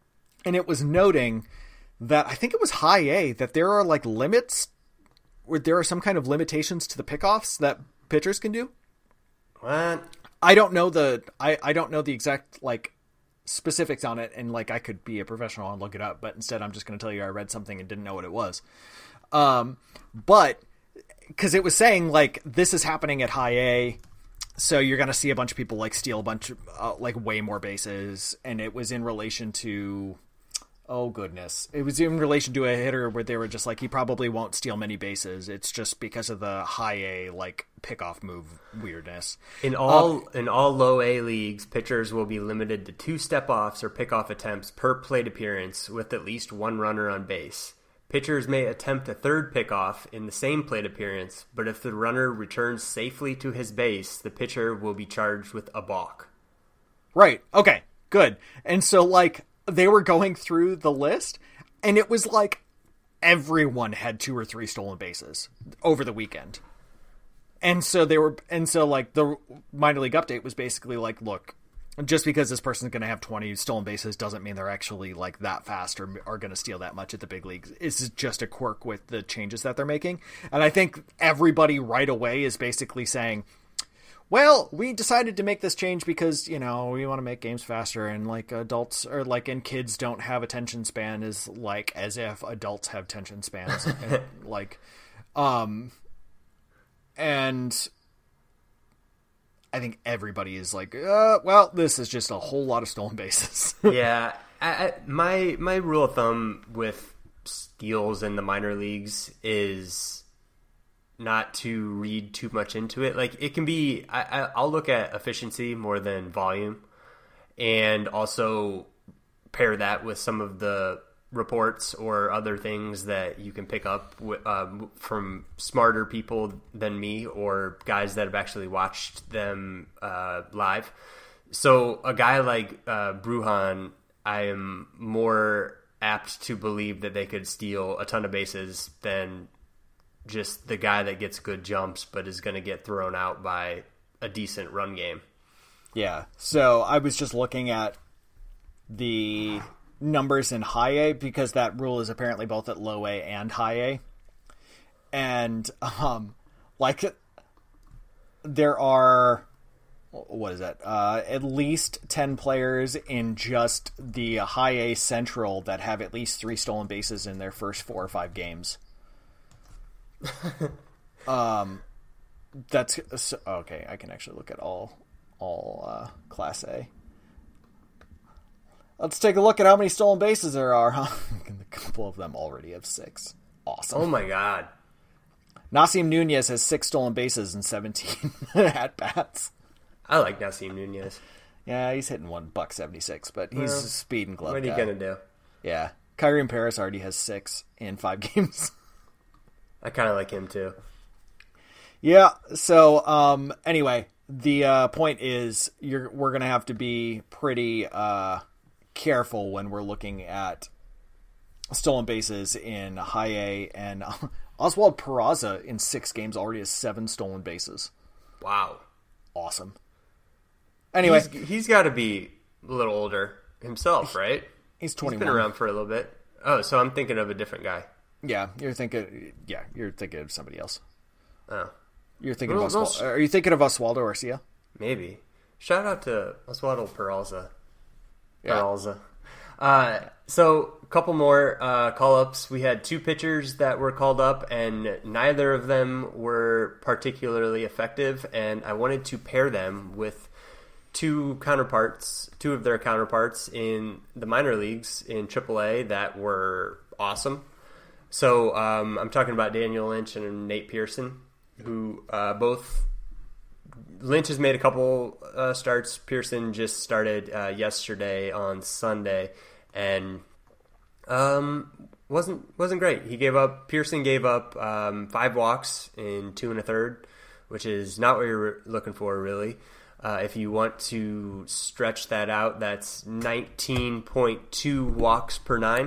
D: and it was noting that I think it was high A that there are like limits, where there are some kind of limitations to the pickoffs that pitchers can do.
C: What?
D: I don't know the I, I don't know the exact like specifics on it, and like I could be a professional and look it up, but instead I'm just going to tell you I read something and didn't know what it was. Um, but because it was saying like this is happening at high A, so you're going to see a bunch of people like steal a bunch of uh, like way more bases, and it was in relation to. Oh, goodness. It was in relation to a hitter where they were just like, he probably won't steal many bases. It's just because of the high A, like, pickoff move weirdness.
C: In all
D: Um,
C: in all low A leagues, pitchers will be limited to two step-offs or pickoff attempts per plate appearance with at least one runner on base. Pitchers may attempt a third pickoff in the same plate appearance, but if the runner returns safely to his base, the pitcher will be charged with a balk.
D: Right. Okay. Good. And so, like, they were going through the list, and it was like everyone had two or three stolen bases over the weekend. And so they were, and so like the minor league update was basically like, look, just because this person's going to have twenty stolen bases doesn't mean they're actually like that fast or are going to steal that much at the big leagues. It's just a quirk with the changes that they're making. And I think everybody right away is basically saying, well, we decided to make this change because, you know, we want to make games faster, and like adults or like and kids don't have attention span is like as if adults have attention spans. And, like, um, and I think everybody is like, uh, well, this is just a whole lot of stolen bases.
C: yeah. I, I, my, my rule of thumb with steals in the minor leagues is not to read too much into it. Like, it can be, I, I, I'll look at efficiency more than volume, and also pair that with some of the reports or other things that you can pick up um, from smarter people than me or guys that have actually watched them uh, live. So a guy like uh, Brujan, I am more apt to believe that they could steal a ton of bases than just the guy that gets good jumps but is going to get thrown out by a decent run game.
D: Yeah. So I was just looking at the numbers in high A because that rule is apparently both at low A and high A. And um like there are what is that? Uh at least ten players in just the high A Central that have at least three stolen bases in their first four or five games. um, that's so, okay. I can actually look at all all uh, Class A. Let's take a look at how many stolen bases there are. Huh? A couple of them already have six. Awesome.
C: Oh my god.
D: Nasim Nunez has six stolen bases and seventeen at bats.
C: I like Nasim Nunez.
D: Yeah, he's hitting one buck seventy six, but he's
C: Well,
D: a speed and glove
C: What are you
D: guy.
C: gonna do?
D: Yeah, Kyrie Paris already has six in five games.
C: I kind of like him too.
D: Yeah. So, um, anyway, the uh, point is, you're we're gonna have to be pretty uh, careful when we're looking at stolen bases in high A. And Oswald Peraza in six games already has seven stolen bases.
C: Wow.
D: Awesome. Anyway,
C: he's, he's got to be a little older himself, right?
D: he's twenty-one.
C: He's been around for a little bit. Oh, so I'm thinking of a different guy.
D: Yeah, you're thinking. Yeah, you're thinking of somebody else.
C: Oh,
D: You're thinking
C: Well,
D: of Oswald.
C: well,
D: Are you thinking of Oswaldo Arcia?
C: maybe. Shout out to Oswaldo Peralta.
D: Yeah.
C: Peralta. Uh, so, a couple more uh, call-ups. We had two pitchers that were called up, and neither of them were particularly effective, and I wanted to pair them with two counterparts, two of their counterparts in the minor leagues in triple A that were awesome. So um, I'm talking about Daniel Lynch and Nate Pearson, who uh, both Lynch has made a couple uh, starts. Pearson just started uh, yesterday on Sunday, and um, wasn't wasn't great. He gave up. Pearson gave up um, five walks in two and a third, which is not what you're looking for, really. Uh, if you want to stretch that out, that's nineteen point two walks per nine.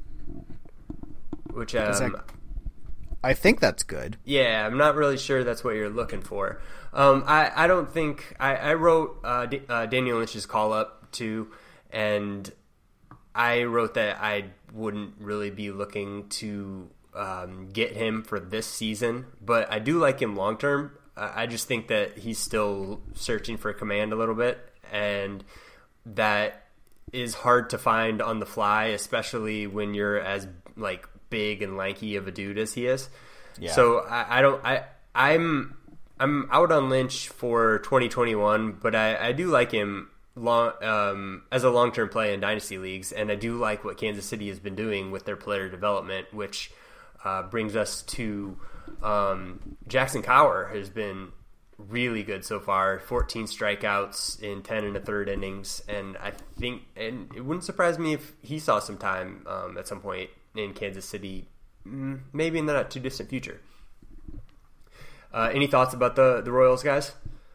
C: Which um,
D: that, I think that's good.
C: yeah, I'm not really sure that's what you're looking for. Um, I, I don't think I, I wrote uh, D, uh, Daniel Lynch's call up too, and I wrote that I wouldn't really be looking to um, get him for this season, but I do like him long term. Uh, I just think that he's still searching for command a little bit, and that is hard to find on the fly, especially when you're as like big and lanky of a dude as he is. Yeah. So I, I don't. I I'm I'm out on Lynch for twenty twenty-one, but I, I do like him long um, as a long term play in dynasty leagues, and I do like what Kansas City has been doing with their player development, which uh, brings us to um, Jackson Cower has been really good so far. fourteen strikeouts in ten and a third innings, and I think, and it wouldn't surprise me if he saw some time um, at some point in Kansas City, maybe in the not too distant future. Uh, any thoughts about the the Royals, guys?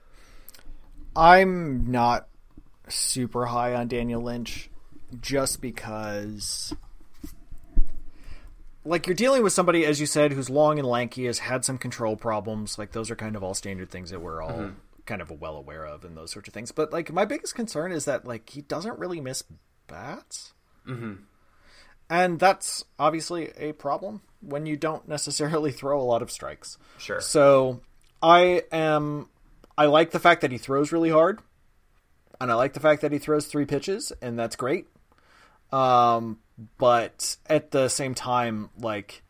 D: I'm not super high on Daniel Lynch, just because, like, you're dealing with somebody, as you said, who's long and lanky, has had some control problems. Like, those are kind of all standard things that we're all mm-hmm. kind of well aware of, and those sorts of things. But, like, my biggest concern is that, like, he doesn't really miss bats.
C: Mm-hmm.
D: And that's obviously a problem when you don't necessarily throw a lot of strikes.
C: Sure.
D: So I am, I like the fact that he throws really hard, and I like the fact that he throws three pitches, and that's great. Um, but at the same time, like,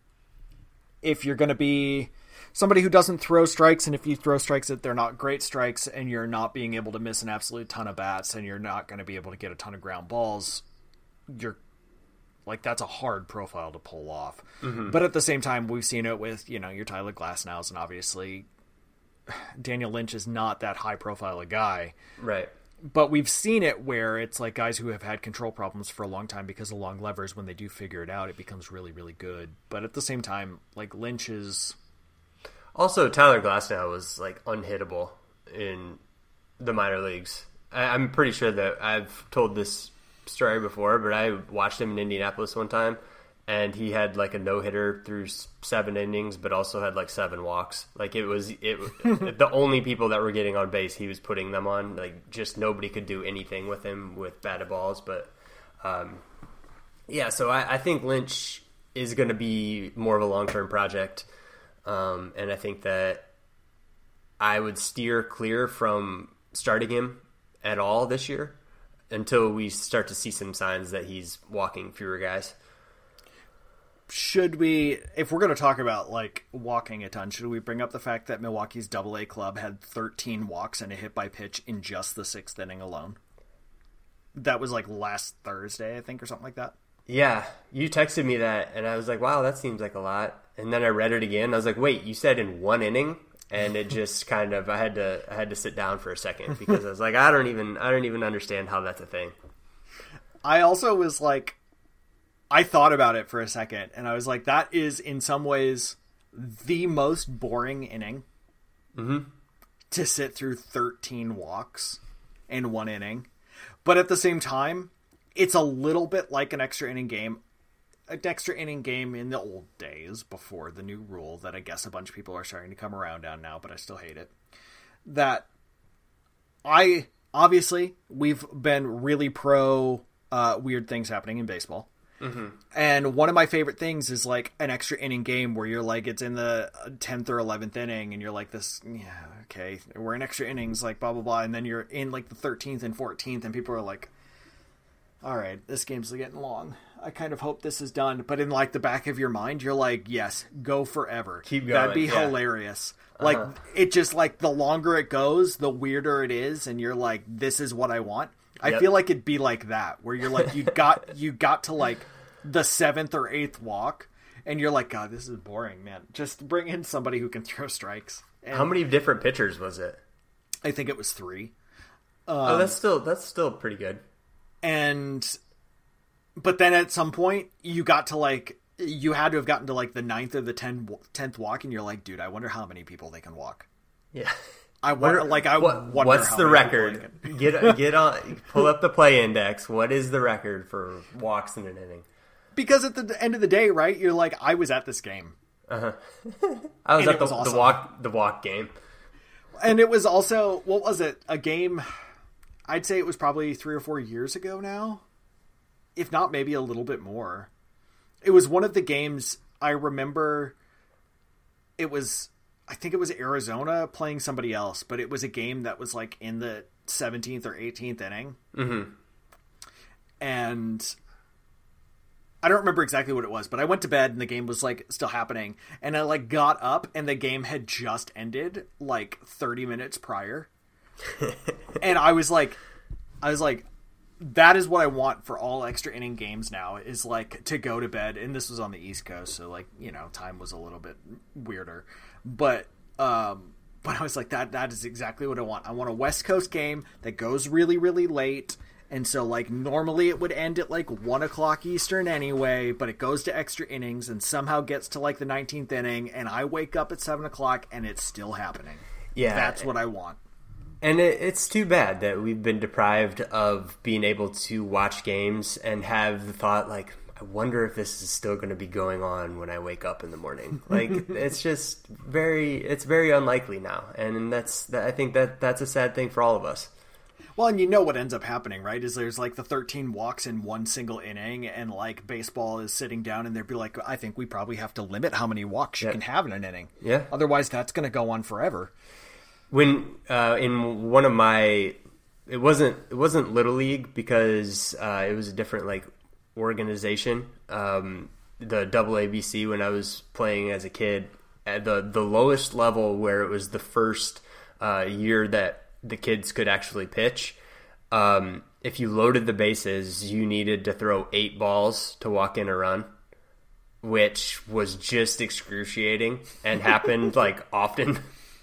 D: if you're going to be somebody who doesn't throw strikes, and if you throw strikes that they're not great strikes, and you're not being able to miss an absolute ton of bats, and you're not going to be able to get a ton of ground balls, you're like, that's a hard profile to pull off.
C: Mm-hmm.
D: But at the same time, we've seen it with, you know, your Tyler Glasnows, and obviously Daniel Lynch is not that high profile a guy.
C: Right.
D: But we've seen it where it's like guys who have had control problems for a long time because of long levers, when they do figure it out, it becomes really, really good. But at the same time, like, Lynch is...
C: Also, Tyler Glasnow was, like, unhittable in the minor leagues. I, I'm pretty sure that I've told this story before, but I watched him in Indianapolis one time, and he had like a no-hitter through seven innings, but also had like seven walks. Like, it was it the only people that were getting on base, he was putting them on. Like, just nobody could do anything with him with batted balls. But um, yeah, so I, I think Lynch is going to be more of a long-term project, um, and I think that I would steer clear from starting him at all this year until we start to see some signs that he's walking fewer guys.
D: Should we, if we're going to talk about, like, walking a ton, should we bring up the fact that Milwaukee's double A club had thirteen walks and a hit by pitch in just the sixth inning alone? That was, like, last Thursday, I think, or something like that.
C: Yeah, you texted me that, and I was like, wow, that seems like a lot. And then I read it again. I was like, wait, you said in one inning? And it just kind of, I had to, I had to sit down for a second, because I was like, I don't even, I don't even understand how that's a thing.
D: I also was like, I thought about it for a second, and I was like, that is in some ways the most boring inning
C: mm-hmm.
D: to sit through thirteen walks in one inning. But at the same time, it's a little bit like an extra inning game. An extra inning game in the old days before the new rule that I guess a bunch of people are starting to come around on now, but I still hate it. That I, obviously, we've been really pro uh, weird things happening in baseball.
C: Mm-hmm.
D: And one of my favorite things is like an extra inning game where you're like, it's in the tenth or eleventh inning and you're like this, yeah, okay, we're in extra innings, like blah, blah, blah. And then you're in like the thirteenth and fourteenth and people are like, all right, this game's getting long. I kind of hope this is done. But in like the back of your mind, you're like, yes, go forever.
C: Keep going.
D: That'd be
C: yeah.
D: hilarious.
C: Uh-huh.
D: Like, it just like the longer it goes, the weirder it is. And you're like, this is what I want. I
C: Yep.
D: feel like it'd be like that, where you're like, you got, you got to like the seventh or eighth walk and you're like, God, this is boring, man. Just bring in somebody who can throw strikes. And
C: How many different pitchers was it?
D: I think it was three.
C: Um,
D: Um,
C: oh, that's still, that's still pretty good.
D: And, but then at some point you got to like, you had to have gotten to like the ninth or the tenth walk and you're like, dude, I wonder how many people they can walk.
C: Yeah.
D: I wonder, like, I
C: what,
D: wonder
C: what's
D: how
C: the
D: many
C: record?
D: people
C: Get get on, pull up the play index. What is the record for walks in an inning?
D: Because at the end of the day, right, you're like, I was at this game.
C: Uh-huh. I was
D: And
C: at
D: it
C: the,
D: was awesome.
C: the walk the walk game.
D: And it was also, what was it? A game, I'd say it was probably three or four years ago now. if not maybe a little bit more. It was one of the games I remember. It was, I think it was Arizona playing somebody else, but it was a game that was like in the seventeenth or eighteenth inning.
C: Mm-hmm.
D: And I don't remember exactly what it was, but I went to bed and the game was like still happening. And I like got up and the game had just ended like thirty minutes prior. And I was like, I was like, that is what I want for all extra inning games now, is like to go to bed. And this was on the East Coast, so like, you know, time was a little bit weirder, but, um, but I was like, that, that is exactly what I want. I want a West Coast game that goes really, really late. And so like normally it would end at like one o'clock Eastern anyway, but it goes to extra innings and somehow gets to like the nineteenth inning. And I wake up at seven o'clock and it's still happening.
C: Yeah.
D: That's what I want.
C: And it, it's too bad that we've been deprived of being able to watch games and have the thought, like, I wonder if this is still going to be going on when I wake up in the morning. Like, it's just very, it's very unlikely now. And that's, I think that that's a sad thing for all of us.
D: Well, and you know what ends up happening, right? Is there's like the thirteen walks in one single inning, and like baseball is sitting down and they'd be like, I think we probably have to limit how many walks you
C: yeah.
D: can have in an inning.
C: Yeah.
D: Otherwise, that's going to go on forever.
C: When uh, in one of my, it wasn't it wasn't Little League because uh, it was a different like organization. Um, the Double A B C when I was playing as a kid, at the the lowest level where it was the first uh, year that the kids could actually pitch. Um, if you loaded the bases, you needed to throw eight balls to walk in a run, which was just excruciating and happened like often.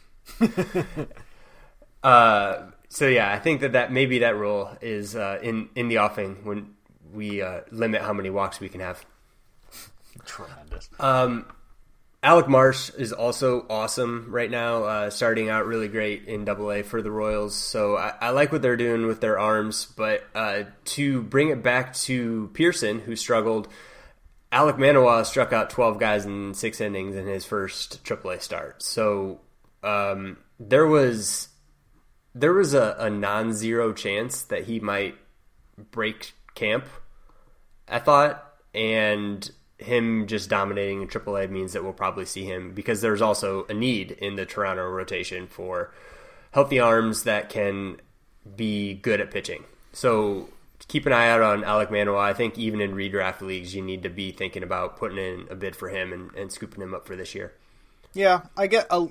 C: uh, so yeah, I think that, that maybe that rule is uh, in in the offing when we uh, limit how many walks we can have.
D: Tremendous.
C: Um, Alec Marsh is also awesome right now, uh, starting out really great in Double A for the Royals. So I, I like what they're doing with their arms, but uh, to bring it back to Pearson, who struggled, Alek Manoah struck out twelve guys in six innings in his first Triple A start. So um, there was there was a, a non-zero chance that he might break camp, I thought, and him just dominating in Triple A means that we'll probably see him, because there's also a need in the Toronto rotation for healthy arms that can be good at pitching. So keep an eye out on Alek Manoah. I think even in redraft leagues, you need to be thinking about putting in a bid for him and, and scooping him up for this year.
D: Yeah, I get a...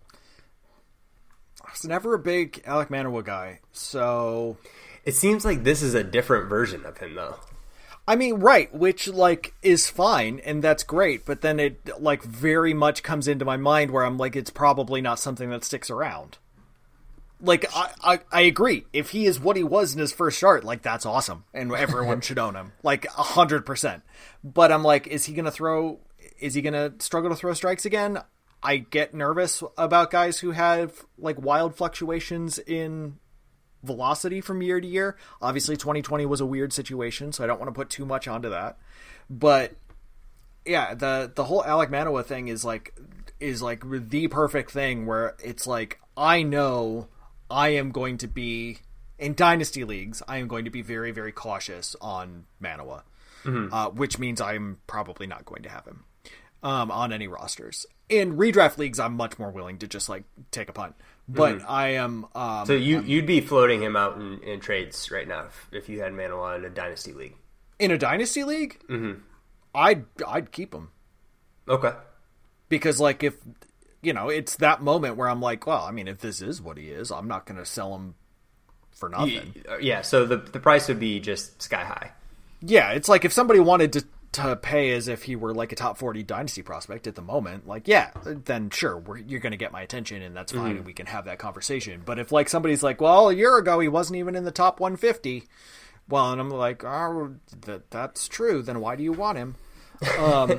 D: I was never a big Alek Manoah guy, so...
C: It seems like this is a different version of him, though.
D: I mean, right, which, like, is fine, and that's great, but then it, like, very much comes into my mind where I'm like, it's probably not something that sticks around. Like, I, I, I agree. If he is what he was in his first start, like, that's awesome, and everyone should own him. Like, a hundred percent. But I'm like, is he going to throw, is he going to struggle to throw strikes again? I get nervous about guys who have, like, wild fluctuations in velocity from year to year. Obviously twenty twenty was a weird situation, so I don't want to put too much onto that. But yeah, the the whole Alek Manoah thing is like is like the perfect thing where it's like, I know I am going to be in dynasty leagues, I am going to be very, very cautious on Manoah. Mm-hmm. Uh, which means I'm probably not going to have him um, on any rosters. In redraft leagues, I'm much more willing to just like take a punt. But mm-hmm. I am. Um,
C: so you
D: I'm,
C: you'd be floating him out in, in trades right now if, if you had Manoah in a dynasty league.
D: In a dynasty league,
C: mm-hmm.
D: I'd I'd keep him.
C: Okay.
D: Because like if you know, it's that moment where I'm like, well, I mean, if this is what he is, I'm not going to sell him for nothing.
C: Yeah. So the the price would be just sky high.
D: Yeah, it's like if somebody wanted to. to pay as if he were like a top forty dynasty prospect at the moment, like, yeah, then sure, we're, you're going to get my attention and that's fine. Mm-hmm. And we can have that conversation. But if like somebody's like, well, a year ago, he wasn't even in the top one fifty. Well, and I'm like, oh, that that's true. Then why do you want him? Um,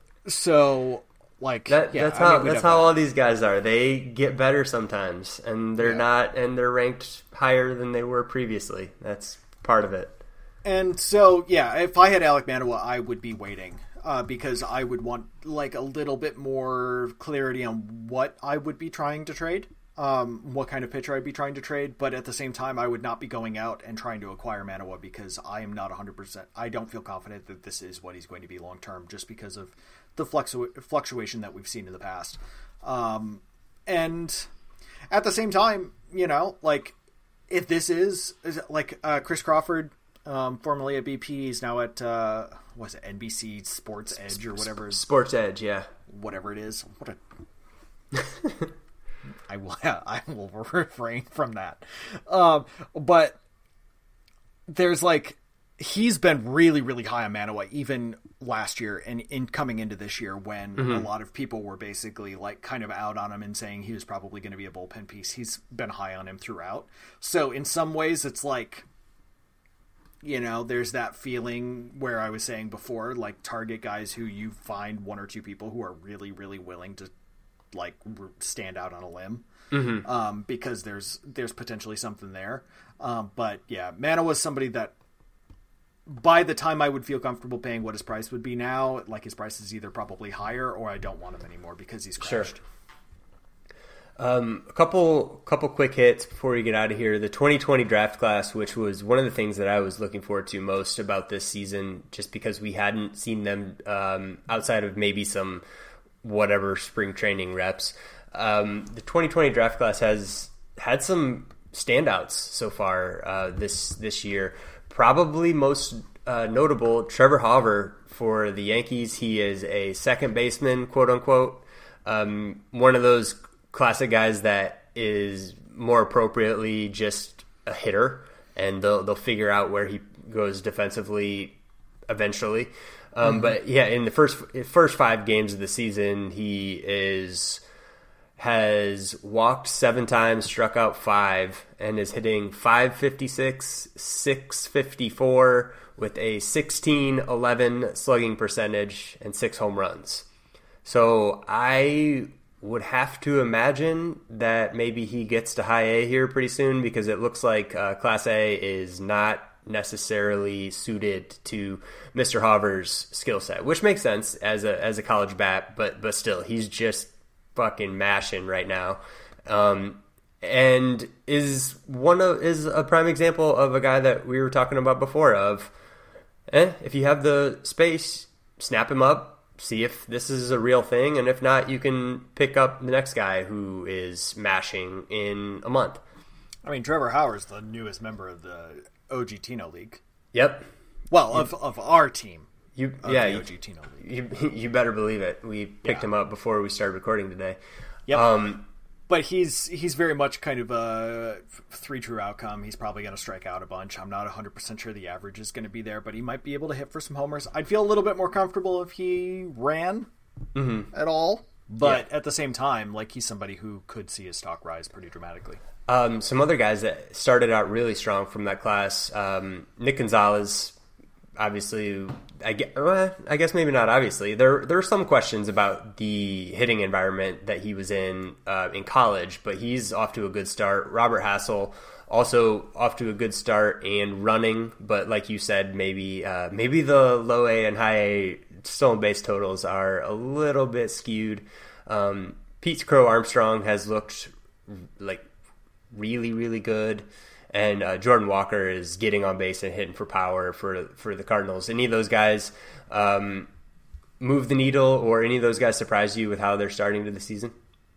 D: so like,
C: that,
D: yeah,
C: that's
D: I
C: how,
D: mean,
C: that's how all these guys are. They get better sometimes and they're yeah. not, and they're ranked higher than they were previously. That's part of it.
D: And so, yeah, if I had Alek Manoah, I would be waiting uh, because I would want like a little bit more clarity on what I would be trying to trade. um, what kind of pitcher I'd be trying to trade, but at the same time, I would not be going out and trying to acquire Manawa because I am not one hundred percent. I don't feel confident that this is what he's going to be long term just because of the fluctu- fluctuation that we've seen in the past. Um, and at the same time, you know, like if this is, is it like uh, Chris Crawford, um, formerly at B P, is now at, uh, what is it, N B C Sports Edge or whatever.
C: Sports Edge, yeah.
D: Whatever it is. What a... I will, I will refrain from that. Um, but there's like, he's been really, really high on Manawa even last year and in coming into this year when mm-hmm. a lot of people were basically like kind of out on him and saying he was probably going to be a bullpen piece. He's been high on him throughout. So in some ways it's like, you know, there's that feeling where I was saying before, like target guys who you find one or two people who are really, really willing to like stand out on a limb mm-hmm. um, because there's there's potentially something there. Um, but yeah, Mana was somebody that by the time I would feel comfortable paying what his price would be now, like his price is either probably higher or I don't want him anymore because he's crashed.
C: Sure. Um, a couple couple quick hits before we get out of here. The twenty twenty draft class, which was one of the things that I was looking forward to most about this season, just because we hadn't seen them um, outside of maybe some whatever spring training reps. Um, the twenty twenty draft class has had some standouts so far uh, this this year. Probably most uh, notable, Trevor Hauver for the Yankees. He is a second baseman, quote unquote. Um, one of those classic guys that is more appropriately just a hitter, and they'll they'll figure out where he goes defensively eventually. Um, mm-hmm. But yeah, in the first first five games of the season, he is has walked seven times, struck out five, and is hitting five fifty-six, six fifty-four with a sixteen eleven slugging percentage and six home runs. So I would have to imagine that maybe he gets to high A here pretty soon, because it looks like uh, Class A is not necessarily suited to Mister Hauver's skill set, which makes sense as a as a college bat, but but still, he's just fucking mashing right now, um, and is one of is a prime example of a guy that we were talking about before. Of, eh, if you have the space, snap him up, see if this is a real thing, and if not, you can pick up the next guy who is mashing in a month.
D: I mean, Trevor Hauer's the newest member of the O G Tino League.
C: Yep.
D: Well, of of our team.
C: You yeah,
D: the O G Tino League.
C: You, you better believe it. We picked yeah. him up before we started recording today.
D: Yep.
C: Um,
D: but he's he's very much kind of a three true outcome. He's probably going to strike out a bunch. I'm not one hundred percent sure the average is going to be there, but he might be able to hit for some homers. I'd feel a little bit more comfortable if he ran
C: mm-hmm.
D: at all. But
C: yeah.
D: at the same time, like, he's somebody who could see his stock rise pretty dramatically.
C: Um, some other guys that started out really strong from that class, um, Nick Gonzalez. Obviously, I guess, uh, I guess maybe not obviously. There there are some questions about the hitting environment that he was in uh, in college, but he's off to a good start. Robert Hassel also off to a good start and running, but like you said, maybe uh, maybe the low A and high A stolen base totals are a little bit skewed. Um, Pete Crow Armstrong has looked like really, really good. And uh, Jordan Walker is getting on base and hitting for power for for the Cardinals. Any of those guys um, move the needle, or any of those guys surprise you with how they're starting to the season?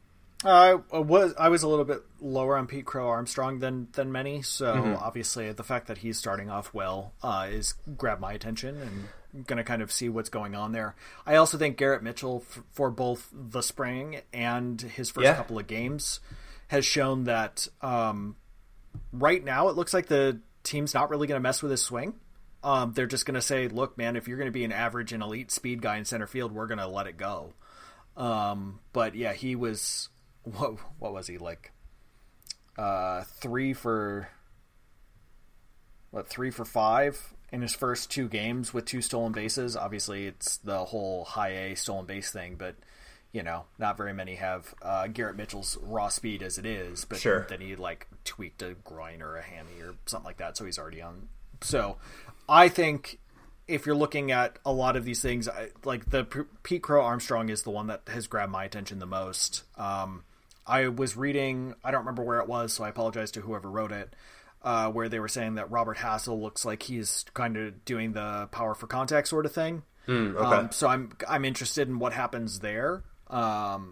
D: Uh, I was I was a little bit lower on Pete Crow Armstrong than than many. So mm-hmm. obviously the fact that he's starting off well uh, is grabbed my attention, and I'm going to kind of see what's going on there. I also think Garrett Mitchell, f- for both the spring and his first
C: yeah.
D: couple of games, has shown that. Um, Right now, it looks like the team's not really going to mess with his swing. Um, they're just going to say, look, man, if you're going to be an average and elite speed guy in center field, we're going to let it go. Um, but, yeah, he was – what what was he, like uh, three for – what, three for five in his first two games with two stolen bases? Obviously, it's the whole high A stolen base thing, but – you know, not very many have uh, Garrett Mitchell's raw speed as it is, but
C: sure.
D: then he like tweaked a groin or a hammy or something like that, so he's already on. So I think if you're looking at a lot of these things, I, like the P- Pete Crow Armstrong is the one that has grabbed my attention the most. Um, I was reading, I don't remember where it was, so I apologize to whoever wrote it, uh, where they were saying that Robert Hassel looks like he's kind of doing the power for contact sort of thing.
C: Mm, okay.
D: Um, so I'm I'm interested in what happens there. Um,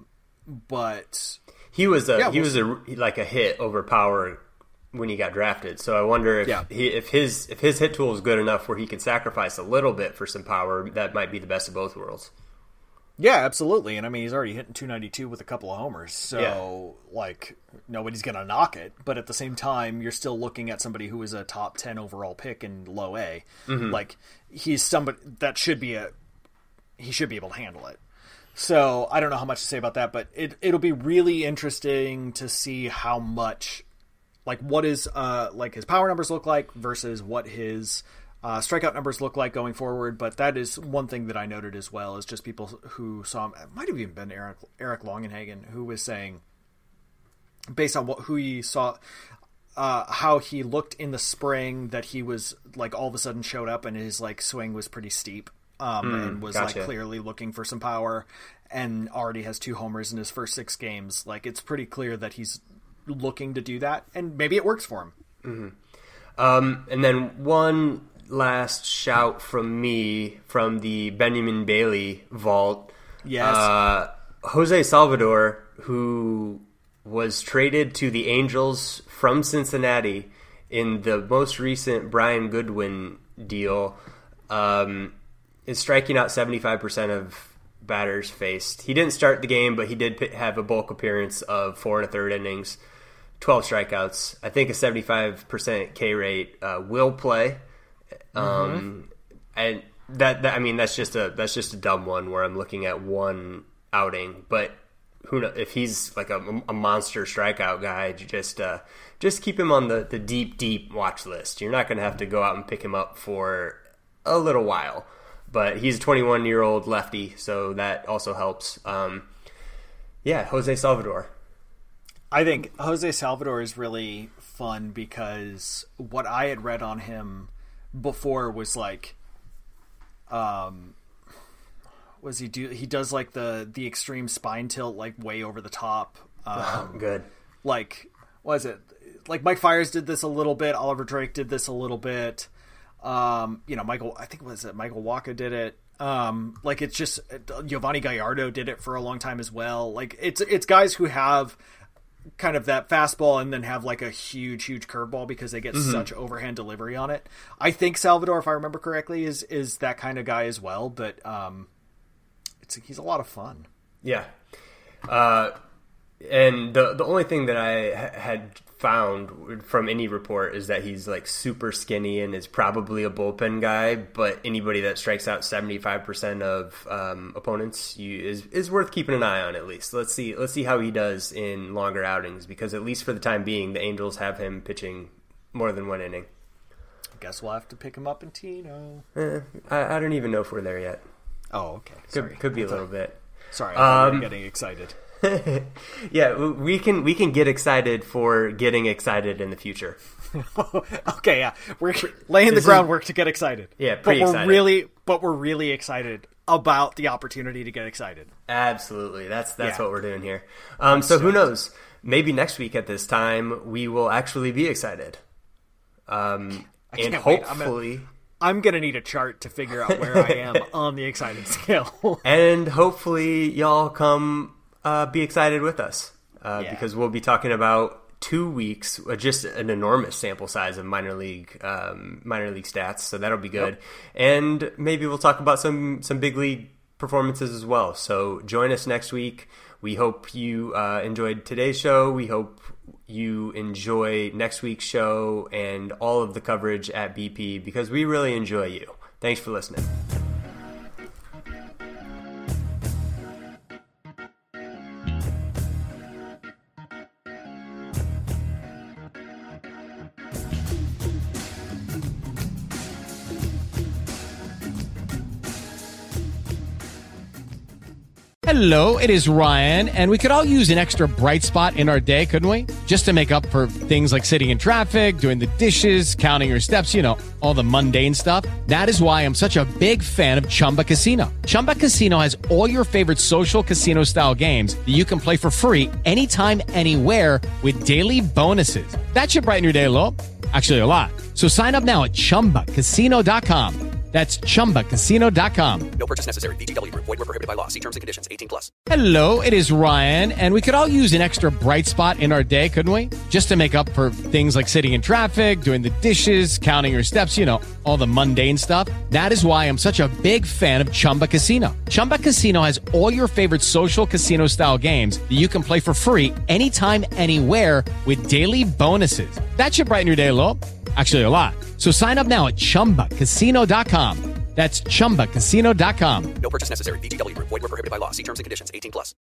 D: but
C: he was a
D: yeah,
C: he
D: we'll
C: was a like a hit over power when he got drafted. So I wonder if
D: Yeah.
C: he, if his if his hit tool is good enough where he can sacrifice a little bit for some power. That might be the best of both worlds.
D: Yeah, absolutely. And I mean, he's already hitting two ninety-two with a couple of homers. So,
C: Yeah.
D: like, nobody's going to knock it. But at the same time, you're still looking at somebody who is a top ten overall pick in low A.
C: Mm-hmm.
D: Like, he's somebody that should be a. He should be able to handle it. So, I don't know how much to say about that, but it, it'll be really interesting to see how much. Like, what is, uh, like, his power numbers look like versus what his. Uh, strikeout numbers look like going forward, but that is one thing that I noted as well, is just people who saw him. It might have even been Eric Eric Longenhagen who was saying, based on what who he saw, uh, how he looked in the spring, that he was like all of a sudden showed up and his like swing was pretty steep, um,
C: Mm,
D: and was
C: gotcha.
D: like clearly looking for some power, and already has two homers in his first six games. Like, it's pretty clear that he's looking to do that, and maybe it works for him.
C: Mm-hmm. Um, and then one last shout from me from the Benjamin Bailey vault.
D: Yes.
C: Uh, Jose Salvador, who was traded to the Angels from Cincinnati in the most recent Brian Goodwin deal, um, is striking out seventy-five percent of batters faced. He didn't start the game, but he did p- have a bulk appearance of four and a third innings, twelve strikeouts. I think a seventy-five percent K rate uh, will play. Um, and that, that, I mean, that's just a, that's just a dumb one where I'm looking at one outing, but who knows if he's like a, a monster strikeout guy, you just, uh, just keep him on the, the deep, deep watch list. You're not going to have to go out and pick him up for a little while, but he's a twenty-one year old lefty. So that also helps. Um, yeah, Jose Salvador.
D: I think Jose Salvador is really fun because what I had read on him before was like, um, was he do he does like the the extreme spine tilt, like way over the top. Um,
C: Good.
D: Like, what is it? Like Mike Fiers did this a little bit. Oliver Drake did this a little bit. Um, you know, Michael, I think was it Michael Wacha did it. Um, like it's just Giovanni Gallardo did it for a long time as well. Like it's it's guys who have kind of that fastball and then have like a huge, huge curveball because they get mm-hmm. such overhand delivery on it. I think Salvador, if I remember correctly, is, is that kind of guy as well, but, um, it's, he's a lot of fun.
C: Yeah. Uh, and the, the only thing that I ha- had found from any report is that he's like super skinny and is probably a bullpen guy, but anybody that strikes out seventy-five percent of um, opponents you, is is worth keeping an eye on at least. Let's see let's see how he does in longer outings, because at least for the time being, the Angels have him pitching more than one inning.
D: I guess we'll have to pick him up in Tino.
C: Eh, I, I don't even know if we're there yet.
D: Oh, okay. Sorry.
C: Could, could be a little bit.
D: Sorry, I'm
C: um,
D: getting excited.
C: Yeah, we can we can get excited for getting excited in the future.
D: Okay, yeah, we're laying the groundwork to get excited.
C: Yeah, pretty
D: but we're
C: excited.
D: really, but we're really excited about the opportunity to get excited.
C: Absolutely, that's that's
D: Yeah.
C: what we're doing here. Um, so who knows? Maybe next week at this time we will actually be excited. Um,
D: I
C: and
D: can't wait. I'm
C: hopefully.
D: gonna- I'm going to need a chart to figure out where I am on the excited scale.
C: And hopefully y'all come uh, be excited with us uh,
D: Yeah.
C: because we'll be talking about two weeks, uh, just an enormous sample size of minor league um, minor league stats. So that'll be good. Yep. And maybe we'll talk about some, some big league performances as well. So join us next week. We hope you uh, enjoyed today's show. We hope you enjoy next week's show and all of the coverage at B P, because we really enjoy you. Thanks for listening.
A: Hello, it is Ryan, and we could all use an extra bright spot in our day, couldn't we? Just to make up for things like sitting in traffic, doing the dishes, counting your steps, you know, all the mundane stuff. That is why I'm such a big fan of Chumba Casino. Chumba Casino has all your favorite social casino-style games that you can play for free anytime, anywhere with daily bonuses. That should brighten your day a little. Actually, a lot. So sign up now at chumba casino dot com. That's chumba casino dot com.
B: No purchase necessary. V G W. Void where prohibited by law. See terms and conditions. eighteen plus.
A: Hello, it is Ryan, and we could all use an extra bright spot in our day, couldn't we? Just to make up for things like sitting in traffic, doing the dishes, counting your steps, you know, all the mundane stuff. That is why I'm such a big fan of Chumba Casino. Chumba Casino has all your favorite social casino-style games that you can play for free anytime, anywhere with daily bonuses. That should brighten your day a little. Actually, a lot. So sign up now at chumba casino dot com. That's chumba casino dot com.
B: No purchase necessary. V G W. Void where prohibited by law. See terms and conditions. eighteen plus.